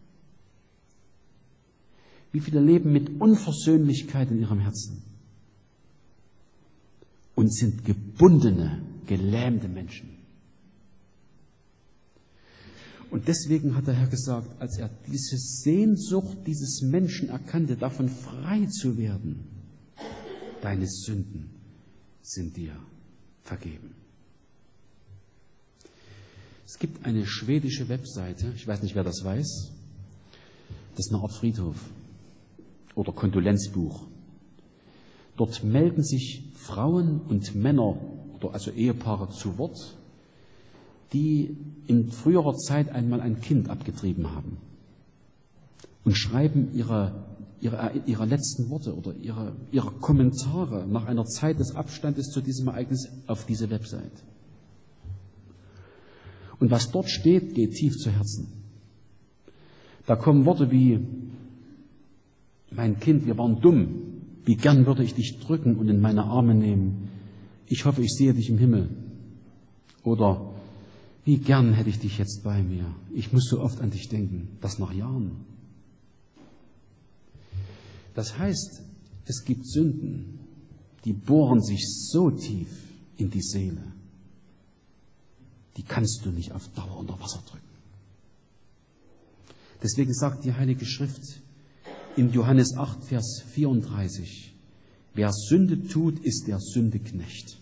Speaker 1: Wie viele leben mit Unversöhnlichkeit in ihrem Herzen und sind gebundene, gelähmte Menschen. Und deswegen hat der Herr gesagt, als er diese Sehnsucht dieses Menschen erkannte, davon frei zu werden, deine Sünden sind dir vergeben. Es gibt eine schwedische Webseite, ich weiß nicht, wer das weiß, das ist eine Art Friedhof oder Kondolenzbuch. Dort melden sich Frauen und Männer, oder also Ehepaare zu Wort, die in früherer Zeit einmal ein Kind abgetrieben haben und schreiben ihre letzten Worte oder ihre Kommentare nach einer Zeit des Abstandes zu diesem Ereignis auf diese Website. Und was dort steht, geht tief zu Herzen. Da kommen Worte wie: Mein Kind, wir waren dumm. Wie gern würde ich dich drücken und in meine Arme nehmen. Ich hoffe, ich sehe dich im Himmel. Oder: Wie gern hätte ich dich jetzt bei mir. Ich muss so oft an dich denken. Das nach Jahren. Das heißt, es gibt Sünden, die bohren sich so tief in die Seele. Die kannst du nicht auf Dauer unter Wasser drücken. Deswegen sagt die Heilige Schrift in Johannes 8, Vers 34, wer Sünde tut, ist der Sündeknecht.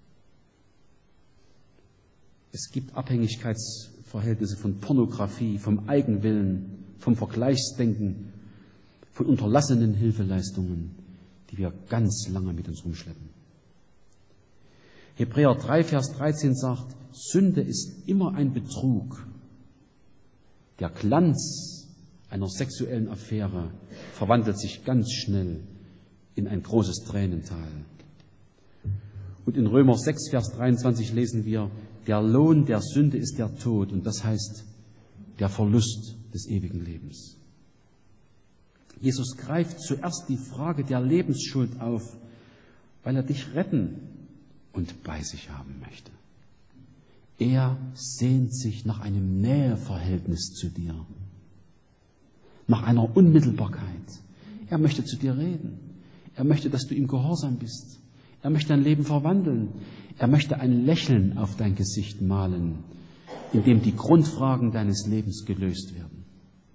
Speaker 1: Es gibt Abhängigkeitsverhältnisse von Pornografie, vom Eigenwillen, vom Vergleichsdenken, von unterlassenen Hilfeleistungen, die wir ganz lange mit uns rumschleppen. Hebräer 3, Vers 13 sagt, Sünde ist immer ein Betrug. Der Glanz einer sexuellen Affäre verwandelt sich ganz schnell in ein großes Tränental. Und in Römer 6, Vers 23 lesen wir, der Lohn der Sünde ist der Tod, und das heißt der Verlust des ewigen Lebens. Jesus greift zuerst die Frage der Lebensschuld auf, weil er dich retten und bei sich haben möchte. Er sehnt sich nach einem Näheverhältnis zu dir, nach einer Unmittelbarkeit. Er möchte zu dir reden. Er möchte, dass du ihm gehorsam bist. Er möchte dein Leben verwandeln. Er möchte ein Lächeln auf dein Gesicht malen, in dem die Grundfragen deines Lebens gelöst werden.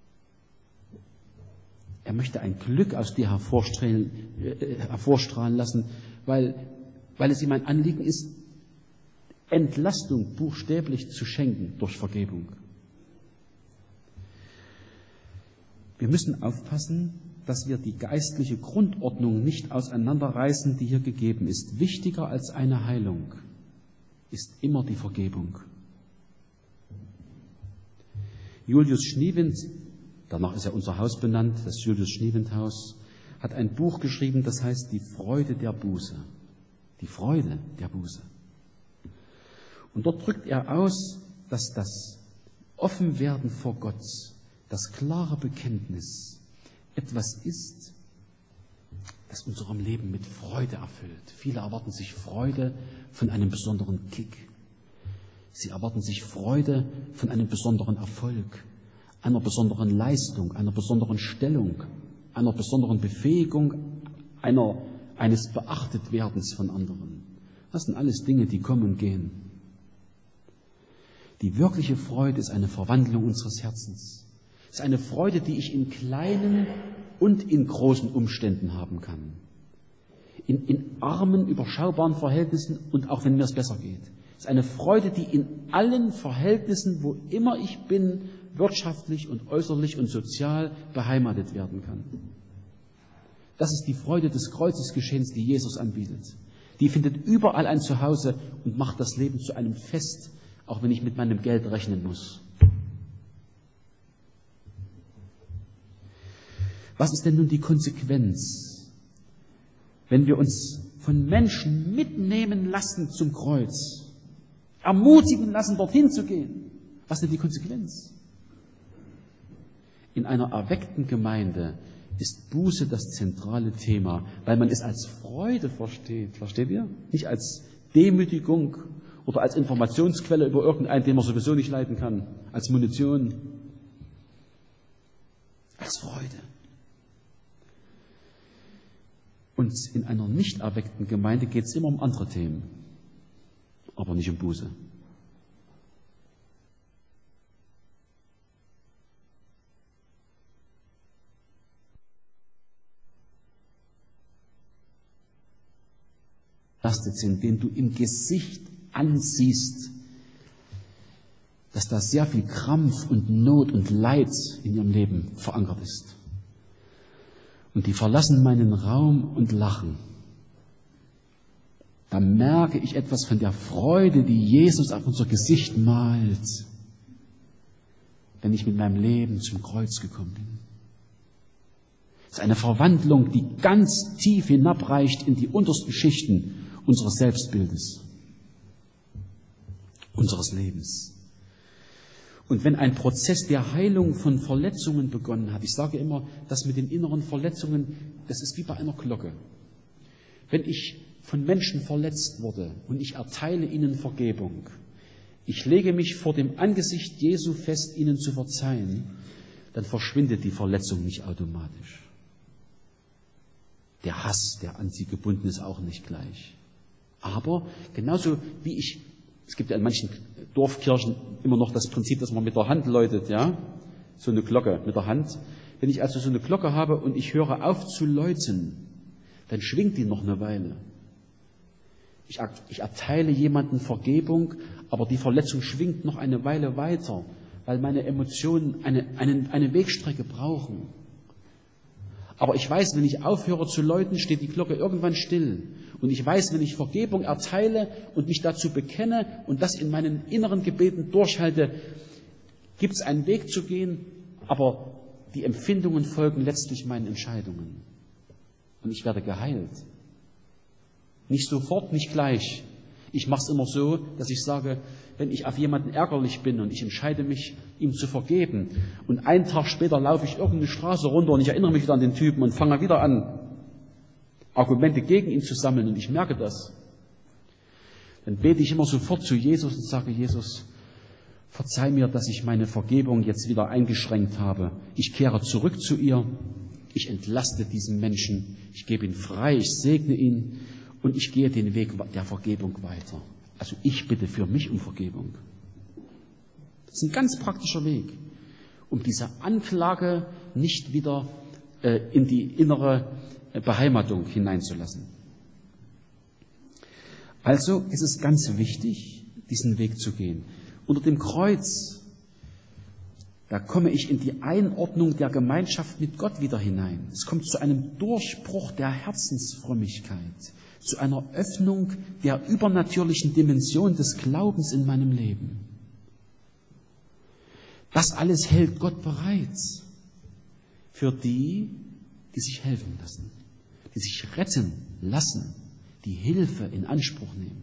Speaker 1: Er möchte ein Glück aus dir hervorstrahlen lassen, weil es ihm ein Anliegen ist, Entlastung buchstäblich zu schenken durch Vergebung. Wir müssen aufpassen, dass wir die geistliche Grundordnung nicht auseinanderreißen, die hier gegeben ist. Wichtiger als eine Heilung ist immer die Vergebung. Julius Schniewind, danach ist ja unser Haus benannt, das Julius-Schniewind-Haus, hat ein Buch geschrieben, das heißt Die Freude der Buße. Die Freude der Buße. Und dort drückt er aus, dass das Offenwerden vor Gott, das klare Bekenntnis, etwas ist, das unserem Leben mit Freude erfüllt. Viele erwarten sich Freude von einem besonderen Kick. Sie erwarten sich Freude von einem besonderen Erfolg, einer besonderen Leistung, einer besonderen Stellung, einer besonderen Befähigung, eines Beachtetwerdens von anderen. Das sind alles Dinge, die kommen und gehen. Die wirkliche Freude ist eine Verwandlung unseres Herzens. Es ist eine Freude, die ich in kleinen und in großen Umständen haben kann. In armen, überschaubaren Verhältnissen und auch wenn mir es besser geht. Es ist eine Freude, die in allen Verhältnissen, wo immer ich bin, wirtschaftlich und äußerlich und sozial beheimatet werden kann. Das ist die Freude des Kreuzesgeschehens, die Jesus anbietet. Die findet überall ein Zuhause und macht das Leben zu einem Fest, auch wenn ich mit meinem Geld rechnen muss. Was ist denn nun die Konsequenz, wenn wir uns von Menschen mitnehmen lassen zum Kreuz ermutigen lassen, dorthin zu gehen. Was ist denn die Konsequenz? In einer erweckten Gemeinde ist Buße das zentrale Thema, weil man es als Freude versteht. Versteht ihr? Nicht als Demütigung oder als Informationsquelle über irgendeinen, den man sowieso nicht leiten kann, als Munition. Als Freude. Und in einer nicht erweckten Gemeinde geht es immer um andere Themen, aber nicht um Buße. Sind, den du im Gesicht ansiehst, dass da sehr viel Krampf und Not und Leid in ihrem Leben verankert ist. Und die verlassen meinen Raum und lachen. Da merke ich etwas von der Freude, die Jesus auf unser Gesicht malt, wenn ich mit meinem Leben zum Kreuz gekommen bin. Es ist eine Verwandlung, die ganz tief hinabreicht in die untersten Schichten unseres Selbstbildes, unseres Lebens. Und wenn ein Prozess der Heilung von Verletzungen begonnen hat, ich sage immer, das mit den inneren Verletzungen, das ist wie bei einer Glocke. Wenn ich von Menschen verletzt wurde und ich erteile ihnen Vergebung, ich lege mich vor dem Angesicht Jesu fest, ihnen zu verzeihen, dann verschwindet die Verletzung nicht automatisch. Der Hass, der an sie gebunden ist, auch nicht gleich. Aber genauso wie es gibt ja in manchen Dorfkirchen immer noch das Prinzip, dass man mit der Hand läutet, ja, so eine Glocke mit der Hand. Wenn ich also so eine Glocke habe und ich höre auf zu läuten, dann schwingt die noch eine Weile. Ich erteile jemandem Vergebung, aber die Verletzung schwingt noch eine Weile weiter, weil meine Emotionen eine Wegstrecke brauchen. Aber ich weiß, wenn ich aufhöre zu läuten, steht die Glocke irgendwann still. Und ich weiß, wenn ich Vergebung erteile und mich dazu bekenne und das in meinen inneren Gebeten durchhalte, gibt es einen Weg zu gehen, aber die Empfindungen folgen letztlich meinen Entscheidungen. Und ich werde geheilt. Nicht sofort, nicht gleich. Ich mache es immer so, dass ich sage, wenn ich auf jemanden ärgerlich bin und ich entscheide mich, ihm zu vergeben und einen Tag später laufe ich irgendeine Straße runter und ich erinnere mich wieder an den Typen und fange wieder an, Argumente gegen ihn zu sammeln und ich merke das, dann bete ich immer sofort zu Jesus und sage, Jesus, verzeih mir, dass ich meine Vergebung jetzt wieder eingeschränkt habe. Ich kehre zurück zu ihr, ich entlaste diesen Menschen, ich gebe ihn frei, ich segne ihn und ich gehe den Weg der Vergebung weiter. Also ich bitte für mich um Vergebung. Das ist ein ganz praktischer Weg, um diese Anklage nicht wieder in die innere Beheimatung hineinzulassen. Also ist es ganz wichtig, diesen Weg zu gehen. Unter dem Kreuz, da komme ich in die Einordnung der Gemeinschaft mit Gott wieder hinein. Es kommt zu einem Durchbruch der Herzensfrömmigkeit, zu einer Öffnung der übernatürlichen Dimension des Glaubens in meinem Leben. Das alles hält Gott bereit für die, die sich helfen lassen, die sich retten lassen, die Hilfe in Anspruch nehmen.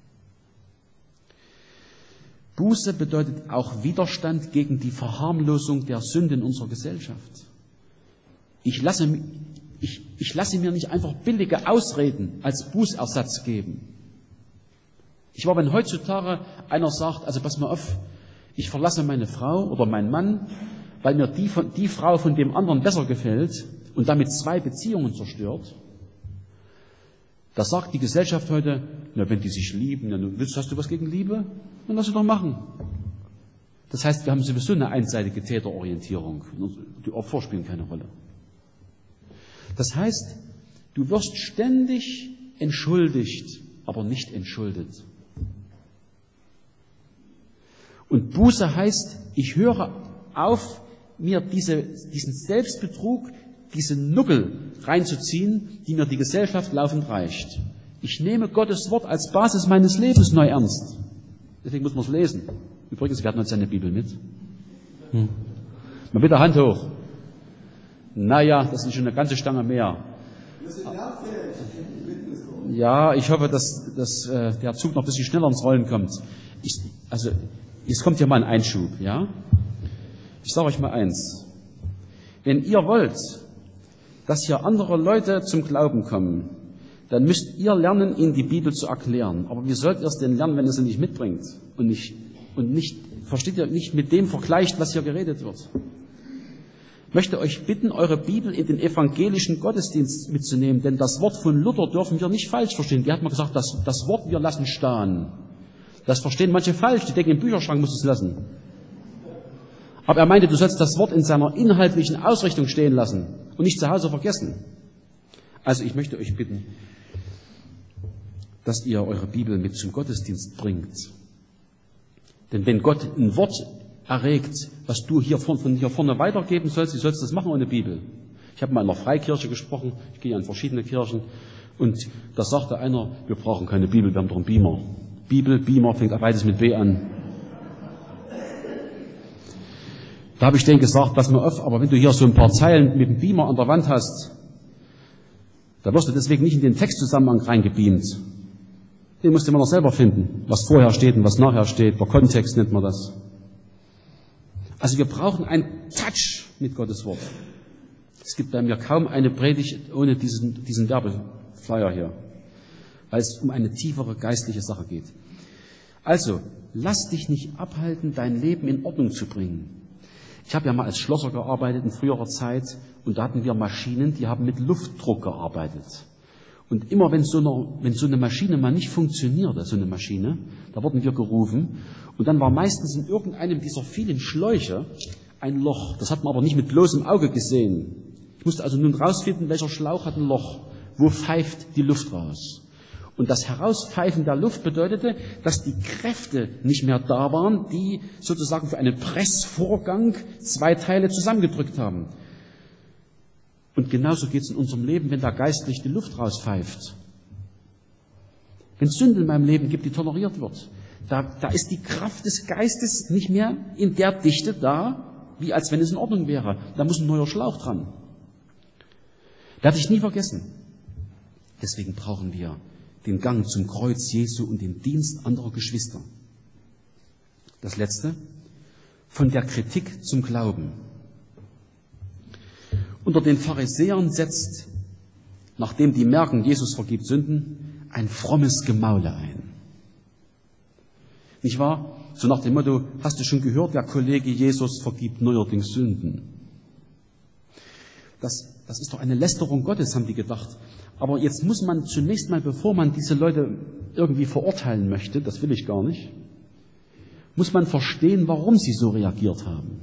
Speaker 1: Buße bedeutet auch Widerstand gegen die Verharmlosung der Sünde in unserer Gesellschaft. Ich lasse mir nicht einfach billige Ausreden als Bußersatz geben. Wenn heutzutage einer sagt, also pass mal auf, ich verlasse meine Frau oder meinen Mann, weil mir die Frau von dem anderen besser gefällt und damit 2 Beziehungen zerstört, da sagt die Gesellschaft heute, na, wenn die sich lieben, hast du was gegen Liebe? Dann lass sie doch machen. Das heißt, wir haben sowieso eine einseitige Täterorientierung. Die Opfer spielen keine Rolle. Das heißt, du wirst ständig entschuldigt, aber nicht entschuldet. Und Buße heißt, ich höre auf, mir diesen Selbstbetrug, diese Nuckel reinzuziehen, die mir die Gesellschaft laufend reicht. Ich nehme Gottes Wort als Basis meines Lebens neu ernst. Deswegen muss man es lesen. Übrigens, wir hatten uns eine Bibel mit. Mal bitte Hand hoch. Naja, das ist schon eine ganze Stange mehr. Ja, ich hoffe, dass der Zug noch ein bisschen schneller ins Rollen kommt. jetzt kommt hier mal ein Einschub, ja? Ich sage euch mal eins. Wenn ihr wollt, dass hier andere Leute zum Glauben kommen, dann müsst ihr lernen, ihnen die Bibel zu erklären. Aber wie sollt ihr es denn lernen, wenn ihr sie nicht mitbringt und nicht, versteht ihr, nicht mit dem vergleicht, was hier geredet wird? Ich möchte euch bitten, eure Bibel in den evangelischen Gottesdienst mitzunehmen, denn das Wort von Luther dürfen wir nicht falsch verstehen. Die hat mal gesagt, das Wort wir lassen stehen. Das verstehen manche falsch, die denken, im Bücherschrank musst du es lassen. Aber er meinte, du sollst das Wort in seiner inhaltlichen Ausrichtung stehen lassen und nicht zu Hause vergessen. Also ich möchte euch bitten, dass ihr eure Bibel mit zum Gottesdienst bringt. Denn wenn Gott ein Wort erregt, was du von hier vorne weitergeben sollst, wie sollst du das machen ohne Bibel? Ich habe mal in einer Freikirche gesprochen, ich gehe an verschiedene Kirchen, und da sagte einer, wir brauchen keine Bibel, wir haben doch einen Beamer. Bibel, Beamer, fängt beides mit B an. Da habe ich denen gesagt, pass mal auf, aber wenn du hier so ein paar Zeilen mit dem Beamer an der Wand hast, da wirst du deswegen nicht in den Textzusammenhang reingebeamt. Den musst du immer noch selber finden, was vorher steht und was nachher steht. Der Kontext nennt man das. Also wir brauchen einen Touch mit Gottes Wort. Es gibt bei mir kaum eine Predigt ohne diesen Werbeflyer hier, weil es um eine tiefere geistliche Sache geht. Also, lass dich nicht abhalten, dein Leben in Ordnung zu bringen. Ich habe ja mal als Schlosser gearbeitet in früherer Zeit und da hatten wir Maschinen, die haben mit Luftdruck gearbeitet. Und immer wenn so eine Maschine mal nicht funktionierte, da wurden wir gerufen und dann war meistens in irgendeinem dieser vielen Schläuche ein Loch. Das hat man aber nicht mit bloßem Auge gesehen. Ich musste also nun rausfinden, welcher Schlauch hat ein Loch, wo pfeift die Luft raus. Und das Herauspfeifen der Luft bedeutete, dass die Kräfte nicht mehr da waren, die sozusagen für einen Pressvorgang zwei Teile zusammengedrückt haben. Und genauso geht es in unserem Leben, wenn da geistlich die Luft rauspfeift. Wenn es Sünde in meinem Leben gibt, die toleriert wird, da ist die Kraft des Geistes nicht mehr in der Dichte da, wie als wenn es in Ordnung wäre. Da muss ein neuer Schlauch dran. Werde ich nie vergessen. Deswegen brauchen wir den Gang zum Kreuz Jesu und den Dienst anderer Geschwister. Das Letzte, von der Kritik zum Glauben. Unter den Pharisäern setzt, nachdem die merken, Jesus vergibt Sünden, ein frommes Gemaule ein. Nicht wahr? So nach dem Motto, hast du schon gehört, der Kollege Jesus vergibt neuerdings Sünden. Das ist doch eine Lästerung Gottes, haben die gedacht. Aber jetzt muss man zunächst mal, bevor man diese Leute irgendwie verurteilen möchte, das will ich gar nicht, muss man verstehen, warum sie so reagiert haben.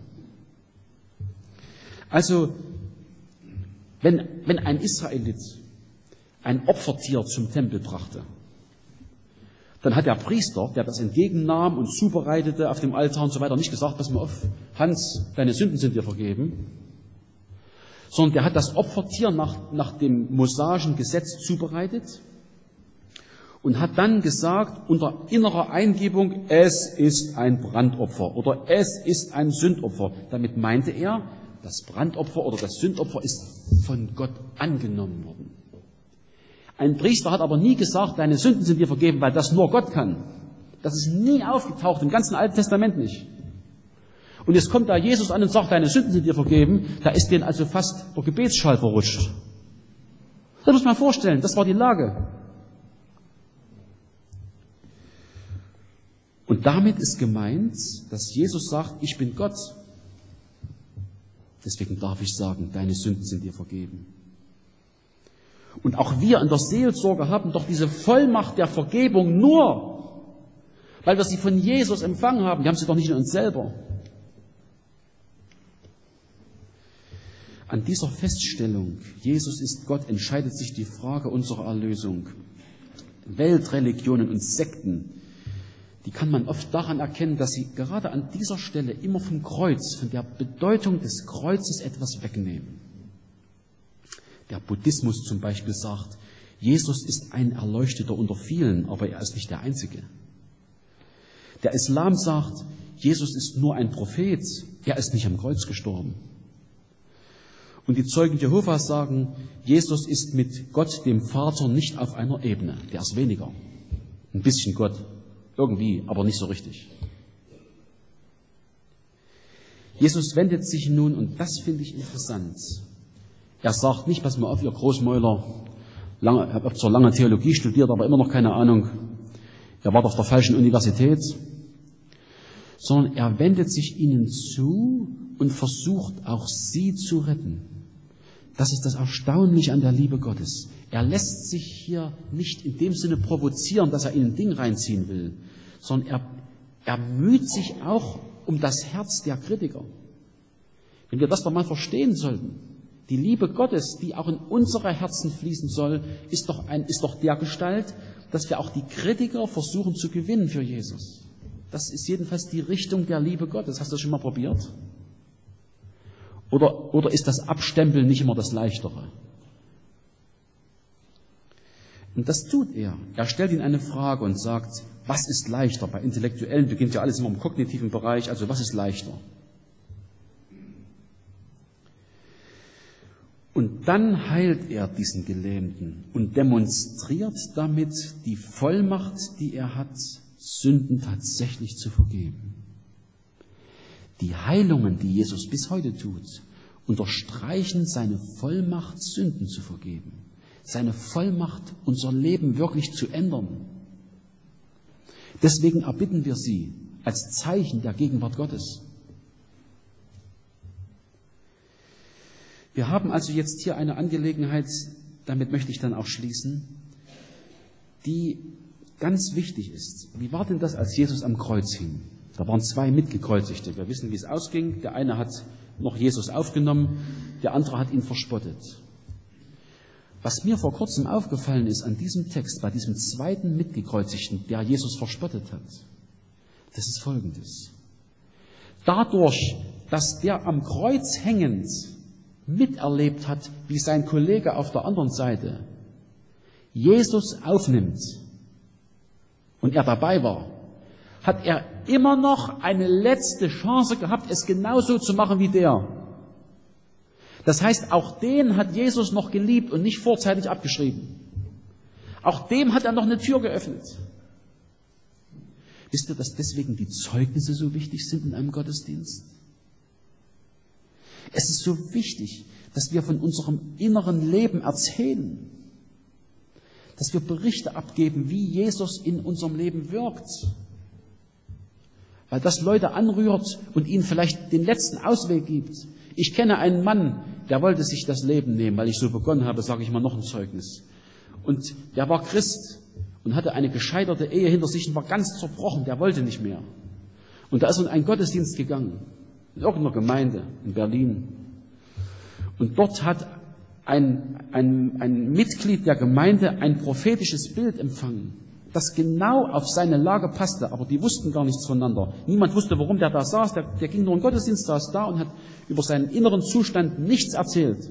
Speaker 1: Also, wenn ein Israelit ein Opfertier zum Tempel brachte, dann hat der Priester, der das entgegennahm und zubereitete auf dem Altar und so weiter, nicht gesagt, pass mal auf, Hans, deine Sünden sind dir vergeben, sondern der hat das Opfertier nach dem mosaischen Gesetz zubereitet und hat dann gesagt, unter innerer Eingebung, es ist ein Brandopfer oder es ist ein Sündopfer. Damit meinte er, das Brandopfer oder das Sündopfer ist von Gott angenommen worden. Ein Priester hat aber nie gesagt, deine Sünden sind dir vergeben, weil das nur Gott kann. Das ist nie aufgetaucht, im ganzen Alten Testament nicht. Und jetzt kommt da Jesus an und sagt, deine Sünden sind dir vergeben, da ist denen also fast der Gebetsschall verrutscht. Das muss man vorstellen, das war die Lage. Und damit ist gemeint, dass Jesus sagt, ich bin Gott. Deswegen darf ich sagen, deine Sünden sind dir vergeben. Und auch wir in der Seelsorge haben doch diese Vollmacht der Vergebung nur, weil wir sie von Jesus empfangen haben. Wir haben sie doch nicht in uns selber. An dieser Feststellung, Jesus ist Gott, entscheidet sich die Frage unserer Erlösung. Weltreligionen und Sekten, die kann man oft daran erkennen, dass sie gerade an dieser Stelle immer vom Kreuz, von der Bedeutung des Kreuzes etwas wegnehmen. Der Buddhismus zum Beispiel sagt, Jesus ist ein Erleuchteter unter vielen, aber er ist nicht der Einzige. Der Islam sagt, Jesus ist nur ein Prophet, er ist nicht am Kreuz gestorben. Und die Zeugen Jehovas sagen, Jesus ist mit Gott, dem Vater, nicht auf einer Ebene. Der ist weniger. Ein bisschen Gott, Irgendwie, aber nicht so richtig. Jesus wendet sich nun, und das finde ich interessant, er sagt nicht, pass mal auf, ihr Großmäuler, habt zwar lange Theologie studiert, aber immer noch keine Ahnung, er war auf der falschen Universität, sondern er wendet sich ihnen zu und versucht auch sie zu retten. Das ist das Erstaunliche an der Liebe Gottes. Er lässt sich hier nicht in dem Sinne provozieren, dass er ihnen ein Ding reinziehen will, sondern er müht sich auch um das Herz der Kritiker. Wenn wir das doch mal verstehen sollten, die Liebe Gottes, die auch in unsere Herzen fließen soll, ist doch der Gestalt, dass wir auch die Kritiker versuchen zu gewinnen für Jesus. Das ist jedenfalls die Richtung der Liebe Gottes. Hast du das schon mal probiert? Oder ist das Abstempeln nicht immer das Leichtere? Und das tut er. Er stellt ihnen eine Frage und sagt, was ist leichter? Bei Intellektuellen beginnt ja alles immer im kognitiven Bereich, also was ist leichter? Und dann heilt er diesen Gelähmten und demonstriert damit die Vollmacht, die er hat, Sünden tatsächlich zu vergeben. Die Heilungen, die Jesus bis heute tut, unterstreichen seine Vollmacht, Sünden zu vergeben. Seine Vollmacht, unser Leben wirklich zu ändern. Deswegen erbitten wir sie als Zeichen der Gegenwart Gottes. Wir haben also jetzt hier eine Angelegenheit, damit möchte ich dann auch schließen, die ganz wichtig ist. Wie war denn das, als Jesus am Kreuz hing? Da waren zwei Mitgekreuzigte. Wir wissen, wie es ausging. Der eine hat noch Jesus aufgenommen, der andere hat ihn verspottet. Was mir vor kurzem aufgefallen ist an diesem Text, bei diesem zweiten Mitgekreuzigten, der Jesus verspottet hat, das ist Folgendes. Dadurch, dass der am Kreuz hängend miterlebt hat, wie sein Kollege auf der anderen Seite Jesus aufnimmt und er dabei war, hat er immer noch eine letzte Chance gehabt, es genauso zu machen wie der. Das heißt, auch den hat Jesus noch geliebt und nicht vorzeitig abgeschrieben. Auch dem hat er noch eine Tür geöffnet. Wisst ihr, dass deswegen die Zeugnisse so wichtig sind in einem Gottesdienst? Es ist so wichtig, dass wir von unserem inneren Leben erzählen, dass wir Berichte abgeben, wie Jesus in unserem Leben wirkt. Weil das Leute anrührt und ihnen vielleicht den letzten Ausweg gibt. Ich kenne einen Mann, der wollte sich das Leben nehmen, weil ich so begonnen habe, sage ich mal noch ein Zeugnis. Und der war Christ und hatte eine gescheiterte Ehe hinter sich und war ganz zerbrochen, der wollte nicht mehr. Und da ist er in einen Gottesdienst gegangen, in irgendeiner Gemeinde in Berlin. Und dort hat ein Mitglied der Gemeinde ein prophetisches Bild empfangen, das genau auf seine Lage passte, aber die wussten gar nichts voneinander. Niemand wusste, warum der da saß, der ging nur in den Gottesdienst, saß da und hat über seinen inneren Zustand nichts erzählt.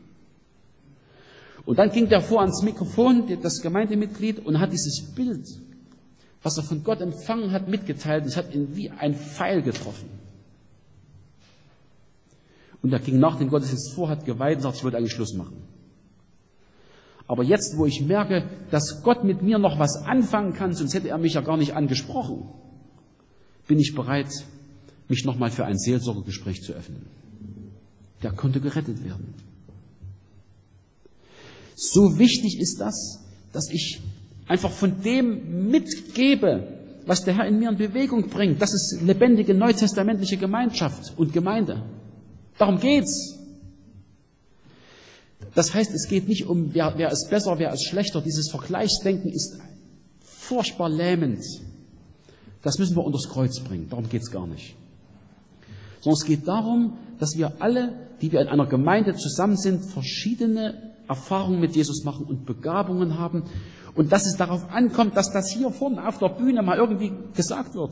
Speaker 1: Und dann ging der vor ans Mikrofon, das Gemeindemitglied, und hat dieses Bild, was er von Gott empfangen hat, mitgeteilt. Es hat ihn wie ein Pfeil getroffen. Und er ging nach dem Gottesdienst vor, hat geweiht und sagt, ich wollte eigentlich Schluss machen. Aber jetzt, wo ich merke, dass Gott mit mir noch was anfangen kann, sonst hätte er mich ja gar nicht angesprochen, bin ich bereit, mich nochmal für ein Seelsorgegespräch zu öffnen. Der konnte gerettet werden. So wichtig ist das, dass ich einfach von dem mitgebe, was der Herr in mir in Bewegung bringt. Das ist lebendige neutestamentliche Gemeinschaft und Gemeinde. Darum geht's. Das heißt, es geht nicht um, wer ist besser, wer ist schlechter. Dieses Vergleichsdenken ist furchtbar lähmend. Das müssen wir unter das Kreuz bringen. Darum geht's gar nicht. Sondern es geht darum, dass wir alle, die wir in einer Gemeinde zusammen sind, verschiedene Erfahrungen mit Jesus machen und Begabungen haben. Und dass es darauf ankommt, dass das hier vorne auf der Bühne mal irgendwie gesagt wird.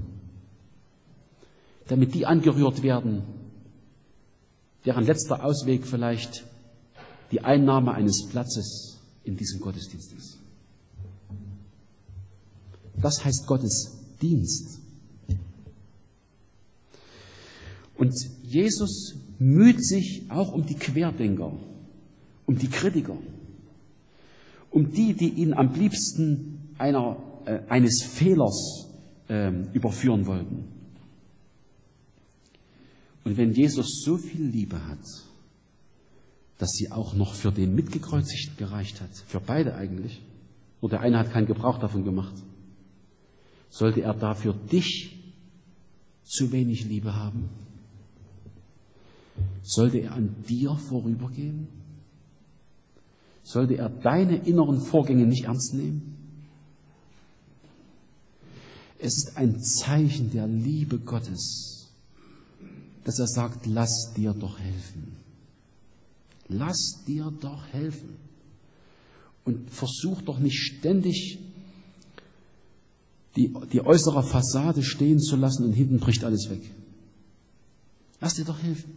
Speaker 1: Damit die angerührt werden, deren letzter Ausweg vielleicht die Einnahme eines Platzes in diesem Gottesdienst ist. Das heißt Gottesdienst. Und Jesus müht sich auch um die Querdenker, um die Kritiker, um die ihn am liebsten einer eines Fehlers überführen wollten. Und wenn Jesus so viel Liebe hat, dass sie auch noch für den Mitgekreuzigten gereicht hat, für beide eigentlich, nur der eine hat keinen Gebrauch davon gemacht, sollte er dafür dich zu wenig Liebe haben? Sollte er an dir vorübergehen? Sollte er deine inneren Vorgänge nicht ernst nehmen? Es ist ein Zeichen der Liebe Gottes, dass er sagt, lass dir doch helfen. Lass dir doch helfen. Und versuch doch nicht ständig die äußere Fassade stehen zu lassen und hinten bricht alles weg. Lass dir doch helfen.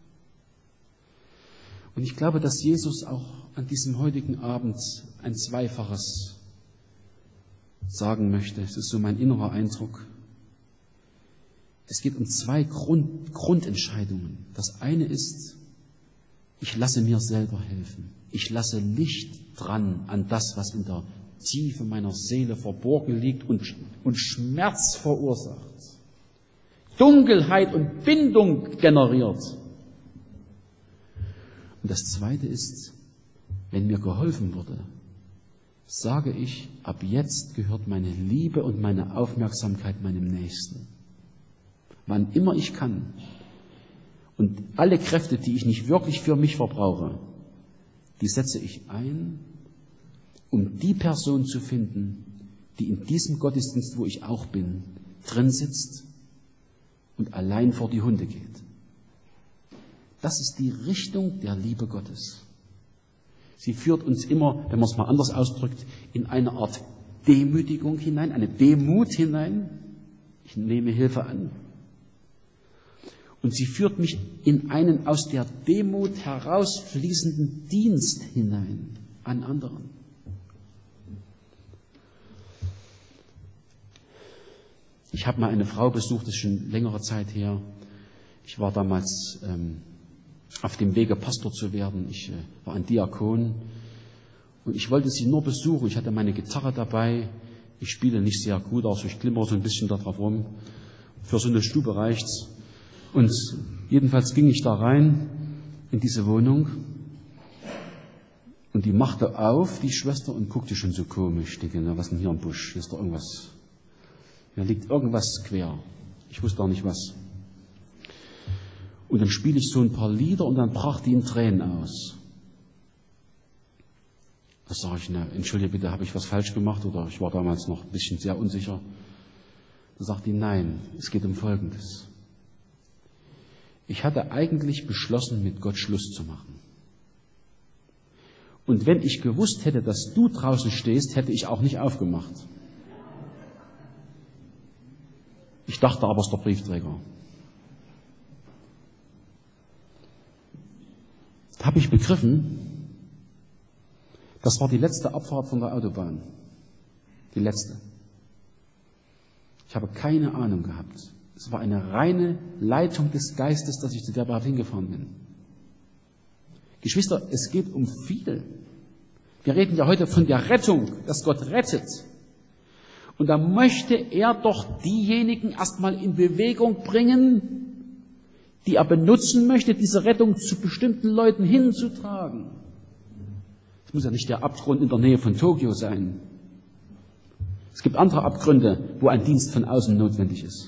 Speaker 1: Und ich glaube, dass Jesus auch an diesem heutigen Abend ein Zweifaches sagen möchte. Es ist so mein innerer Eindruck. Es geht um zwei Grundentscheidungen. Das eine ist, ich lasse mir selber helfen. Ich lasse Licht dran an das, was in der Tiefe meiner Seele verborgen liegt und Schmerz verursacht. Dunkelheit und Bindung generiert. Und das Zweite ist, wenn mir geholfen wurde, sage ich, ab jetzt gehört meine Liebe und meine Aufmerksamkeit meinem Nächsten. Wann immer ich kann. Und alle Kräfte, die ich nicht wirklich für mich verbrauche, die setze ich ein, um die Person zu finden, die in diesem Gottesdienst, wo ich auch bin, drin sitzt und allein vor die Hunde geht. Das ist die Richtung der Liebe Gottes. Sie führt uns immer, wenn man es mal anders ausdrückt, in eine Art Demütigung hinein, eine Demut hinein. Ich nehme Hilfe an. Und sie führt mich in einen aus der Demut herausfließenden Dienst hinein an anderen. Ich habe mal eine Frau besucht, das ist schon längere Zeit her. Ich war damals auf dem Wege, Pastor zu werden. Ich war ein Diakon und ich wollte sie nur besuchen. Ich hatte meine Gitarre dabei. Ich spiele nicht sehr gut, also ich klimmer so ein bisschen da drauf rum. Für so eine Stube reicht's. Und jedenfalls ging ich da rein in diese Wohnung und die machte auf, die Schwester, und guckte schon so komisch. Denke, na, was denn hier im Busch? Hier ist doch irgendwas. Hier liegt irgendwas quer. Ich wusste auch nicht was. Und dann spiele ich so ein paar Lieder und dann brach die in Tränen aus. Da sage ich, na, entschuldige bitte, habe ich was falsch gemacht? Oder ich war damals noch ein bisschen sehr unsicher. Da sagt die, nein, es geht um Folgendes. Ich hatte eigentlich beschlossen, mit Gott Schluss zu machen. Und wenn ich gewusst hätte, dass du draußen stehst, hätte ich auch nicht aufgemacht. Ich dachte aber, es ist der Briefträger. Da habe ich begriffen, das war die letzte Abfahrt von der Autobahn. Die letzte. Ich habe keine Ahnung gehabt. Es war eine reine Leitung des Geistes, dass ich zu der überhaupt hingefahren bin. Geschwister, es geht um viel. Wir reden ja heute von der Rettung, dass Gott rettet. Und da möchte er doch diejenigen erstmal in Bewegung bringen, die er benutzen möchte, diese Rettung zu bestimmten Leuten hinzutragen. Es muss ja nicht der Abgrund in der Nähe von Tokio sein. Es gibt andere Abgründe, wo ein Dienst von außen notwendig ist.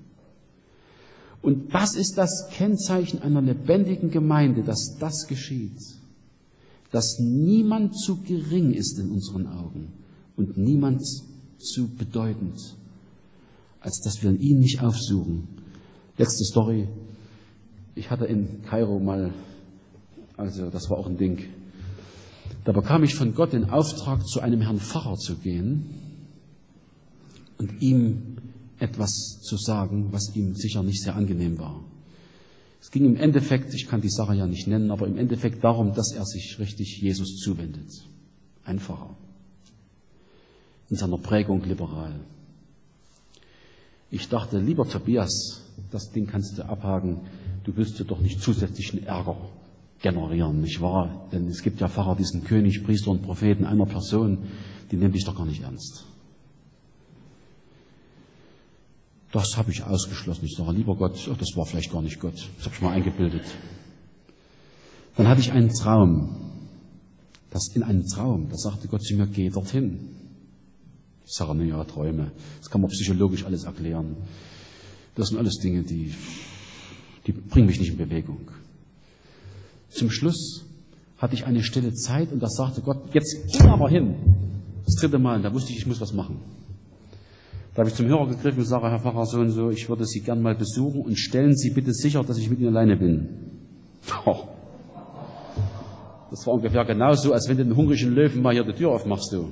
Speaker 1: Und das ist das Kennzeichen einer lebendigen Gemeinde, dass das geschieht. Dass niemand zu gering ist in unseren Augen und niemand zu bedeutend, als dass wir ihn nicht aufsuchen. Letzte Story. Ich hatte in Kairo mal, also das war auch ein Ding, da bekam ich von Gott den Auftrag, zu einem Herrn Pfarrer zu gehen und ihm etwas zu sagen, was ihm sicher nicht sehr angenehm war. Es ging im Endeffekt, ich kann die Sache ja nicht nennen, aber im Endeffekt darum, dass er sich richtig Jesus zuwendet. Ein Pfarrer. In seiner Prägung liberal. Ich dachte, lieber Tobias, das Ding kannst du abhaken, du willst dir doch nicht zusätzlichen Ärger generieren, nicht wahr? Denn es gibt ja Pfarrer, die sind König, Priester und Propheten einer Person, die nehmen dich doch gar nicht ernst. Das habe ich ausgeschlossen. Ich sage, lieber Gott, das war vielleicht gar nicht Gott. Das habe ich mal eingebildet. Dann hatte ich einen Traum. In einem Traum, da sagte Gott zu mir, geh dorthin. Ich sage, naja, Träume. Das kann man psychologisch alles erklären. Das sind alles Dinge, die bringen mich nicht in Bewegung. Zum Schluss hatte ich eine stille Zeit und da sagte Gott, jetzt geh aber hin. Das 3. Mal, und da wusste ich muss was machen. Da habe ich zum Hörer gegriffen und sage, Herr Pfarrer, so und so, ich würde Sie gern mal besuchen und stellen Sie bitte sicher, dass ich mit Ihnen alleine bin. Oh. Das war ungefähr genauso, als wenn du den hungrigen Löwen mal hier die Tür aufmachst. Du.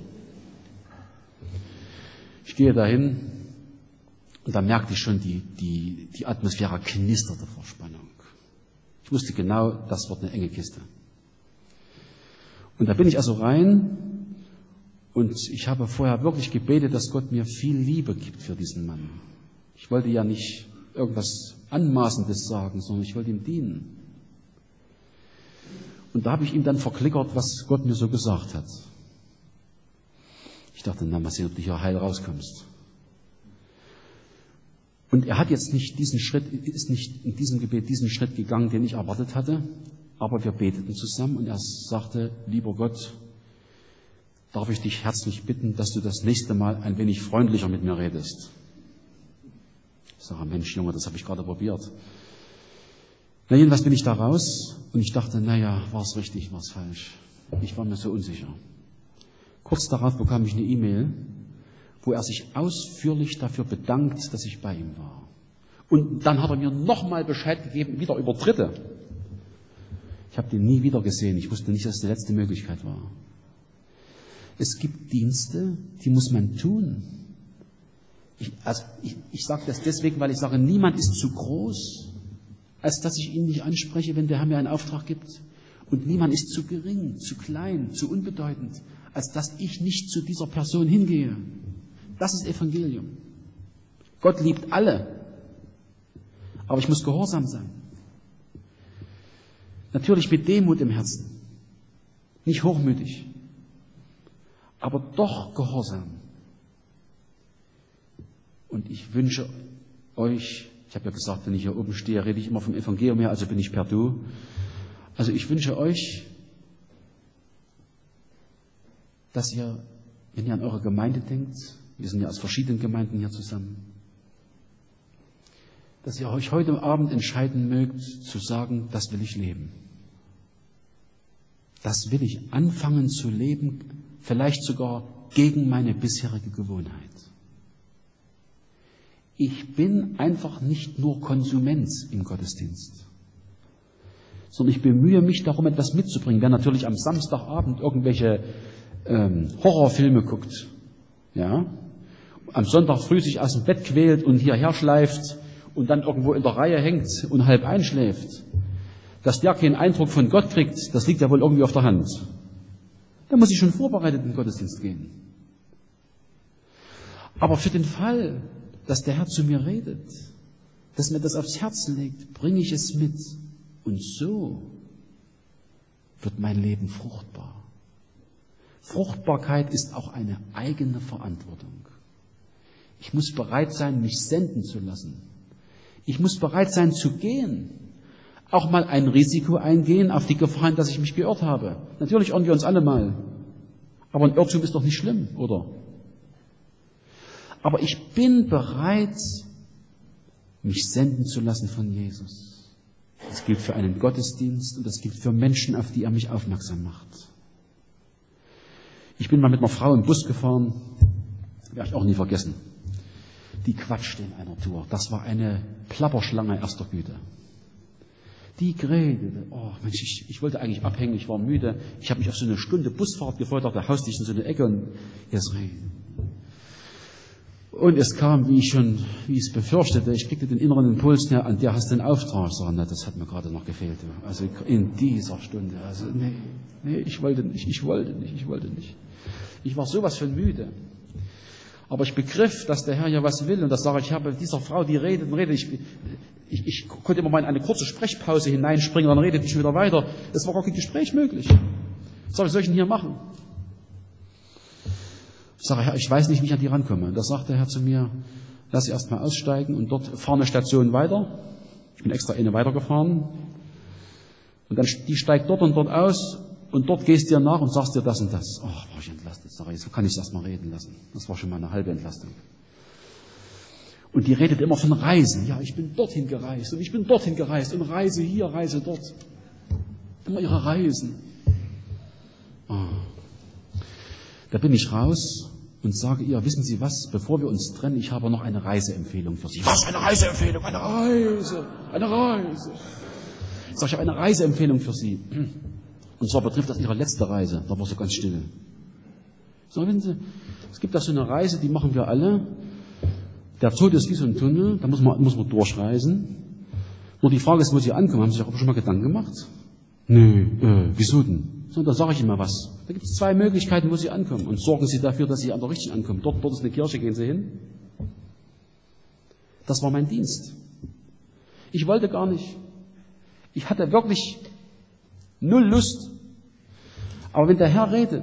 Speaker 1: Ich gehe dahin und da merkte ich schon, die Atmosphäre knisterte vor Spannung. Ich wusste genau, das wird eine enge Kiste. Und da bin ich also rein und ich habe vorher wirklich gebetet, dass Gott mir viel Liebe gibt für diesen Mann. Ich wollte ja nicht irgendwas Anmaßendes sagen, sondern ich wollte ihm dienen. Und da habe ich ihm dann verklickert, was Gott mir so gesagt hat. Ich dachte, na, mal sehen, ob du hier heil rauskommst. Und er hat jetzt nicht ist nicht in diesem Gebet diesen Schritt gegangen, den ich erwartet hatte, aber wir beteten zusammen und er sagte, lieber Gott, darf ich dich herzlich bitten, dass du das nächste Mal ein wenig freundlicher mit mir redest. Ich sage, Mensch, Junge, das habe ich gerade probiert. Na, jedenfalls bin ich da raus und ich dachte, naja, war es richtig, war es falsch. Ich war mir so unsicher. Kurz darauf bekam ich eine E-Mail, wo er sich ausführlich dafür bedankt, dass ich bei ihm war. Und dann hat er mir nochmal Bescheid gegeben, wieder über Dritte. Ich habe den nie wieder gesehen. Ich wusste nicht, dass es die letzte Möglichkeit war. Es gibt Dienste, die muss man tun. Ich sage das deswegen, weil ich sage, niemand ist zu groß, als dass ich ihn nicht anspreche, wenn der Herr mir einen Auftrag gibt. Und niemand ist zu gering, zu klein, zu unbedeutend, als dass ich nicht zu dieser Person hingehe. Das ist Evangelium. Gott liebt alle. Aber ich muss gehorsam sein. Natürlich mit Demut im Herzen. Nicht hochmütig. Aber doch gehorsam. Und ich wünsche euch, ich habe ja gesagt, wenn ich hier oben stehe, rede ich immer vom Evangelium her, also bin ich per Du. Also ich wünsche euch, dass ihr, wenn ihr an eure Gemeinde denkt, wir sind ja aus verschiedenen Gemeinden hier zusammen, dass ihr euch heute Abend entscheiden mögt, zu sagen, das will ich leben. Das will ich anfangen zu leben, vielleicht sogar gegen meine bisherige Gewohnheit. Ich bin einfach nicht nur Konsument im Gottesdienst, sondern ich bemühe mich darum, etwas mitzubringen. Wer natürlich am Samstagabend irgendwelche Horrorfilme guckt, ja, am Sonntag früh sich aus dem Bett quält und hierher schleift und dann irgendwo in der Reihe hängt und halb einschläft, dass der keinen Eindruck von Gott kriegt, das liegt ja wohl irgendwie auf der Hand. Da muss ich schon vorbereitet in den Gottesdienst gehen. Aber für den Fall, dass der Herr zu mir redet, dass mir das aufs Herz legt, bringe ich es mit. Und so wird mein Leben fruchtbar. Fruchtbarkeit ist auch eine eigene Verantwortung. Ich muss bereit sein, mich senden zu lassen. Ich muss bereit sein zu gehen. Auch mal ein Risiko eingehen auf die Gefahr, dass ich mich geirrt habe. Natürlich irren wir uns alle mal. Aber ein Irrtum ist doch nicht schlimm, oder? Aber ich bin bereit, mich senden zu lassen von Jesus. Das gilt für einen Gottesdienst und das gilt für Menschen, auf die er mich aufmerksam macht. Ich bin mal mit einer Frau im Bus gefahren, werde ich auch nie vergessen. Die quatschte in einer Tour. Das war eine Plapperschlange erster Güte. Die redete. Oh Mensch, ich wollte eigentlich abhängen, ich war müde. Ich habe mich auf so eine Stunde Busfahrt gefreut, da haust ich in so eine Ecke und jetzt reden. Und es kam, wie ich es befürchtete, ich kriegte den inneren Impuls, ja, an der hast du einen Auftrag. Ich sage, na, das hat mir gerade noch gefehlt. Also in dieser Stunde, also nee, ich wollte nicht. Ich war sowas von müde. Aber ich begriff, dass der Herr ja was will. Und das sage ich habe dieser Frau, die redet. Ich konnte immer mal in eine kurze Sprechpause hineinspringen, dann redet die schon wieder weiter. Es war gar kein Gespräch möglich. Was soll ich denn hier machen? Ich sage, Herr, ich weiß nicht, wie ich an die rankomme. Und da sagt der Herr zu mir, lass sie erstmal aussteigen und dort fahr eine Station weiter. Ich bin extra eine weitergefahren. Und dann die steigt dort und dort aus und dort gehst dir nach und sagst dir das und das. Oh, war ich entlastet, sag ich, so kann ich es erstmal reden lassen. Das war schon mal eine halbe Entlastung. Und die redet immer von Reisen. Ja, ich bin dorthin gereist und ich bin dorthin gereist und reise hier, reise dort. Immer ihre Reisen. Oh. Da bin ich raus und sage ihr, wissen Sie was, bevor wir uns trennen, ich habe noch eine Reiseempfehlung für Sie. Was, eine Reiseempfehlung? Eine Reise, eine Reise. Ich sage, ich habe eine Reiseempfehlung für Sie. Und zwar betrifft das Ihre letzte Reise. Da war so ganz still. Ich sage, wissen Sie, es gibt da so eine Reise, die machen wir alle. Der Tod ist wie so ein Tunnel, da muss man durchreisen. Nur die Frage ist, wo Sie ankommen. Haben Sie sich auch schon mal Gedanken gemacht? Nö, wieso denn? So, da sage ich Ihnen mal was. Da gibt es 2 Möglichkeiten, wo Sie ankommen. Und sorgen Sie dafür, dass Sie an der richtigen ankommen. Dort ist eine Kirche, gehen Sie hin. Das war mein Dienst. Ich wollte gar nicht. Ich hatte wirklich 0 Lust. Aber wenn der Herr redet,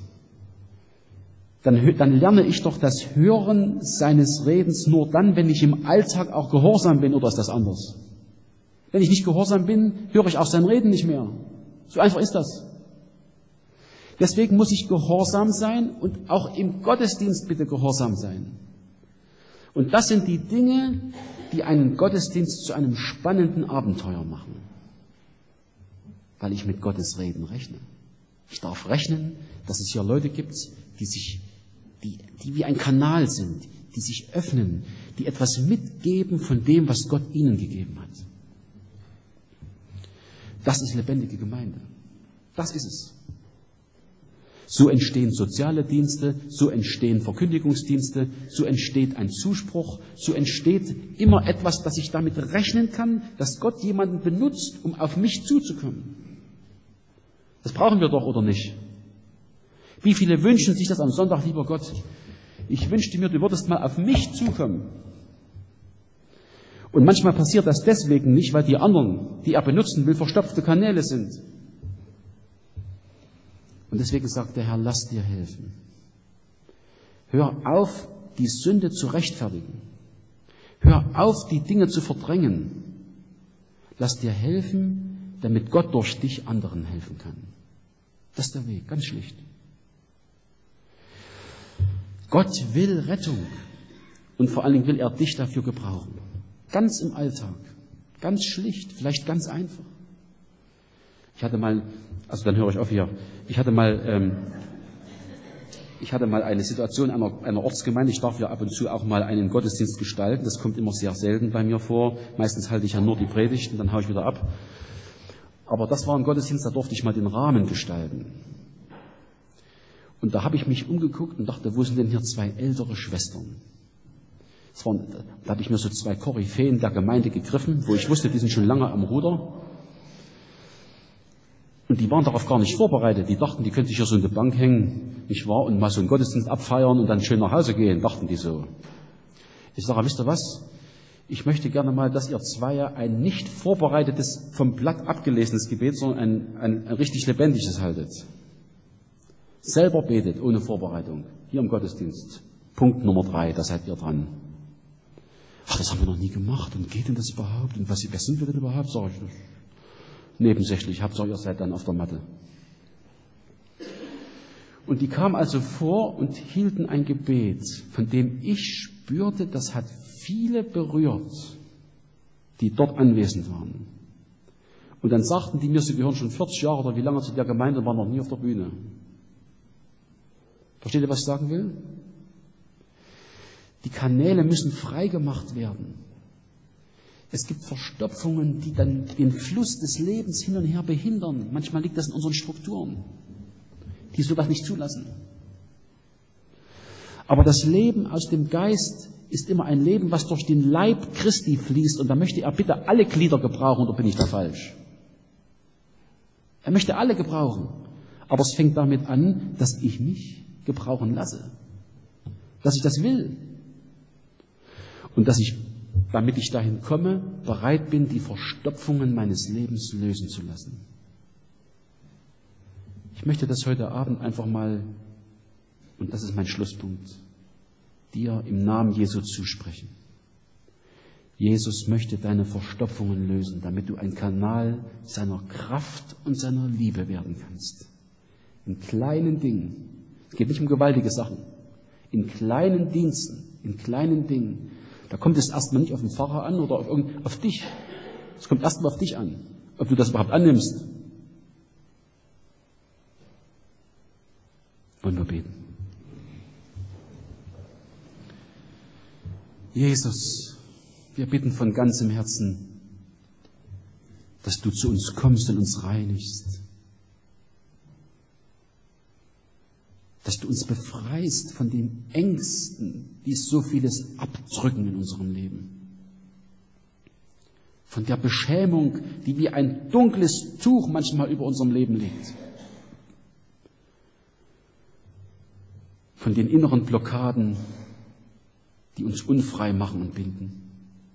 Speaker 1: dann lerne ich doch das Hören seines Redens nur dann, wenn ich im Alltag auch gehorsam bin, oder ist das anders? Wenn ich nicht gehorsam bin, höre ich auch sein Reden nicht mehr. So einfach ist das. Deswegen muss ich gehorsam sein und auch im Gottesdienst bitte gehorsam sein. Und das sind die Dinge, die einen Gottesdienst zu einem spannenden Abenteuer machen. Weil ich mit Gottes Reden rechne. Ich darf rechnen, dass es hier Leute gibt, die wie ein Kanal sind, die sich öffnen, die etwas mitgeben von dem, was Gott ihnen gegeben hat. Das ist lebendige Gemeinde. Das ist es. So entstehen soziale Dienste, so entstehen Verkündigungsdienste, so entsteht ein Zuspruch, so entsteht immer etwas, dass ich damit rechnen kann, dass Gott jemanden benutzt, um auf mich zuzukommen. Das brauchen wir doch, oder nicht? Wie viele wünschen sich das am Sonntag, lieber Gott? Ich wünschte mir, du würdest mal auf mich zukommen. Und manchmal passiert das deswegen nicht, weil die anderen, die er benutzen will, verstopfte Kanäle sind. Und deswegen sagt der Herr, lass dir helfen. Hör auf, die Sünde zu rechtfertigen. Hör auf, die Dinge zu verdrängen. Lass dir helfen, damit Gott durch dich anderen helfen kann. Das ist der Weg, ganz schlicht. Gott will Rettung und vor allen Dingen will er dich dafür gebrauchen. Ganz im Alltag, ganz schlicht, vielleicht ganz einfach. Ich hatte mal, also dann höre ich auf hier, ich hatte mal eine Situation einer Ortsgemeinde, ich darf ja ab und zu auch mal einen Gottesdienst gestalten, das kommt immer sehr selten bei mir vor, meistens halte ich ja nur die Predigten, dann haue ich wieder ab. Aber das war ein Gottesdienst, da durfte ich mal den Rahmen gestalten. Und da habe ich mich umgeguckt und dachte, wo sind denn hier 2 ältere Schwestern? Da habe ich mir so 2 Koryphäen der Gemeinde gegriffen, wo ich wusste, die sind schon lange am Ruder. Und die waren darauf gar nicht vorbereitet. Die dachten, die könnten sich hier so in die Bank hängen, nicht wahr? Und mal so einen Gottesdienst abfeiern und dann schön nach Hause gehen, dachten die so. Ich sage, wisst ihr was? Ich möchte gerne mal, dass ihr 2 ein nicht vorbereitetes, vom Blatt abgelesenes Gebet, sondern ein richtig lebendiges haltet. Selber betet, ohne Vorbereitung. Hier im Gottesdienst. Punkt Nummer 3, da seid ihr dran. Ach, das haben wir noch nie gemacht. Und geht denn das überhaupt? Und wer sind wir denn überhaupt? Sag ich das. Nebensächlich, Hauptsache ihr seid dann auf der Matte. Und die kamen also vor und hielten ein Gebet, von dem ich spürte, das hat viele berührt, die dort anwesend waren. Und dann sagten die mir, sie gehören schon 40 Jahre oder wie lange zu der Gemeinde und waren noch nie auf der Bühne. Versteht ihr, was ich sagen will? Die Kanäle müssen freigemacht werden. Es gibt Verstopfungen, die dann den Fluss des Lebens hin und her behindern. Manchmal liegt das in unseren Strukturen, die sowas nicht zulassen. Aber das Leben aus dem Geist ist immer ein Leben, was durch den Leib Christi fließt. Und da möchte er bitte alle Glieder gebrauchen, oder bin ich da falsch? Er möchte alle gebrauchen. Aber es fängt damit an, dass ich mich gebrauchen lasse. Dass ich das will. Und dass ich, damit ich dahin komme, bereit bin, die Verstopfungen meines Lebens lösen zu lassen. Ich möchte das heute Abend einfach mal, und das ist mein Schlusspunkt, dir im Namen Jesu zusprechen. Jesus möchte deine Verstopfungen lösen, damit du ein Kanal seiner Kraft und seiner Liebe werden kannst. In kleinen Dingen. Es geht nicht um gewaltige Sachen. In kleinen Diensten, in kleinen Dingen. Da kommt es erstmal nicht auf den Pfarrer an oder auf dich. Es kommt erstmal auf dich an, ob du das überhaupt annimmst. Wollen wir beten. Jesus, wir bitten von ganzem Herzen, dass du zu uns kommst und uns reinigst. Dass du uns befreist von den Ängsten, die so vieles abdrücken in unserem Leben. Von der Beschämung, die wie ein dunkles Tuch manchmal über unserem Leben liegt. Von den inneren Blockaden, die uns unfrei machen und binden.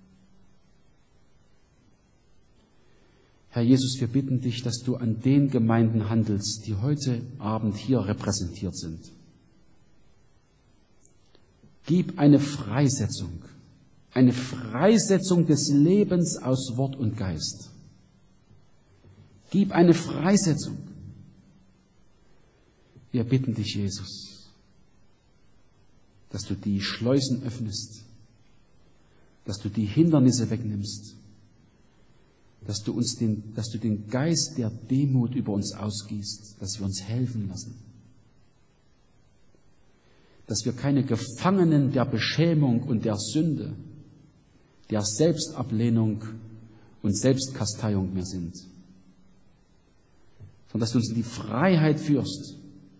Speaker 1: Herr Jesus, wir bitten dich, dass du an den Gemeinden handelst, die heute Abend hier repräsentiert sind. Gib eine Freisetzung des Lebens aus Wort und Geist. Gib eine Freisetzung. Wir bitten dich, Jesus, dass du die Schleusen öffnest, dass du die Hindernisse wegnimmst, dass du den Geist der Demut über uns ausgießt, dass wir uns helfen lassen, dass wir keine Gefangenen der Beschämung und der Sünde, der Selbstablehnung und Selbstkasteiung mehr sind, sondern dass du uns in die Freiheit führst.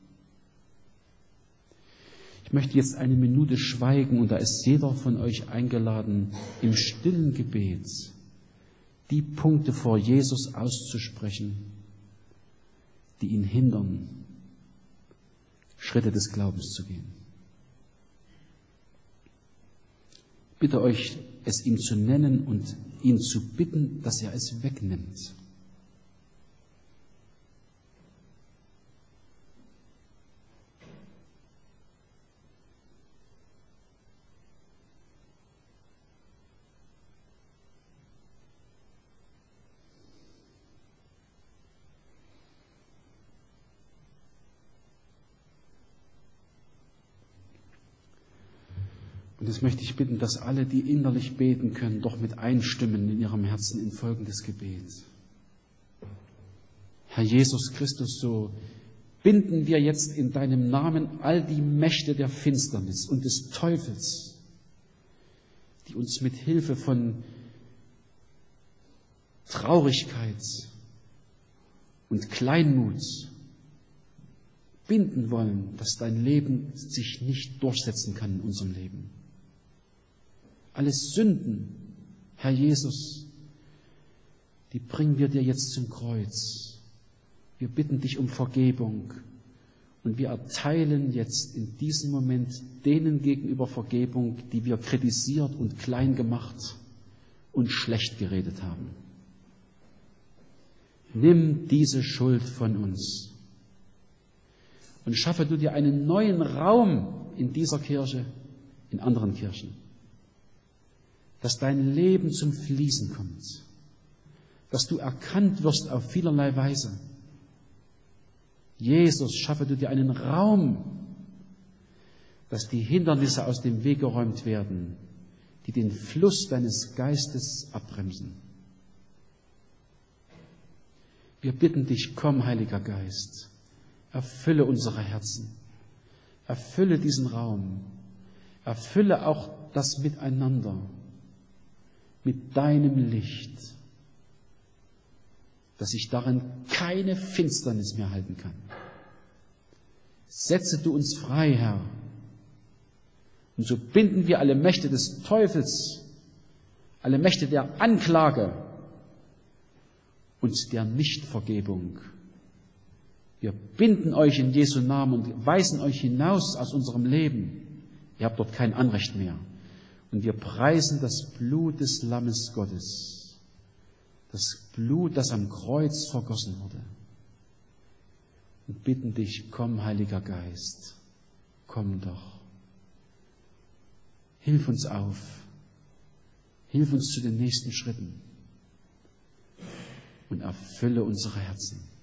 Speaker 1: Ich möchte jetzt eine Minute schweigen und da ist jeder von euch eingeladen, im stillen Gebet die Punkte vor Jesus auszusprechen, die ihn hindern, Schritte des Glaubens zu gehen. Ich bitte euch, es ihm zu nennen und ihn zu bitten, dass er es wegnimmt. Und jetzt möchte ich bitten, dass alle, die innerlich beten können, doch mit einstimmen in ihrem Herzen in folgendes Gebet. Herr Jesus Christus, so binden wir jetzt in deinem Namen all die Mächte der Finsternis und des Teufels, die uns mit Hilfe von Traurigkeit und Kleinmut binden wollen, dass dein Leben sich nicht durchsetzen kann in unserem Leben. Alle Sünden, Herr Jesus, die bringen wir dir jetzt zum Kreuz. Wir bitten dich um Vergebung und wir erteilen jetzt in diesem Moment denen gegenüber Vergebung, die wir kritisiert und klein gemacht und schlecht geredet haben. Nimm diese Schuld von uns und schaffe du dir einen neuen Raum in dieser Kirche, in anderen Kirchen. Dass dein Leben zum Fließen kommt, dass du erkannt wirst auf vielerlei Weise. Jesus, schaffe du dir einen Raum, dass die Hindernisse aus dem Weg geräumt werden, die den Fluss deines Geistes abbremsen. Wir bitten dich, komm, Heiliger Geist, erfülle unsere Herzen, erfülle diesen Raum, erfülle auch das Miteinander mit deinem Licht, dass sich darin keine Finsternis mehr halten kann. Setze du uns frei, Herr. Und so binden wir alle Mächte des Teufels, alle Mächte der Anklage und der Nichtvergebung. Wir binden euch in Jesu Namen und weisen euch hinaus aus unserem Leben. Ihr habt dort kein Anrecht mehr. Und wir preisen das Blut des Lammes Gottes, das Blut, das am Kreuz vergossen wurde. Und bitten dich, komm, Heiliger Geist, komm doch. Hilf uns auf. Hilf uns zu den nächsten Schritten und erfülle unsere Herzen.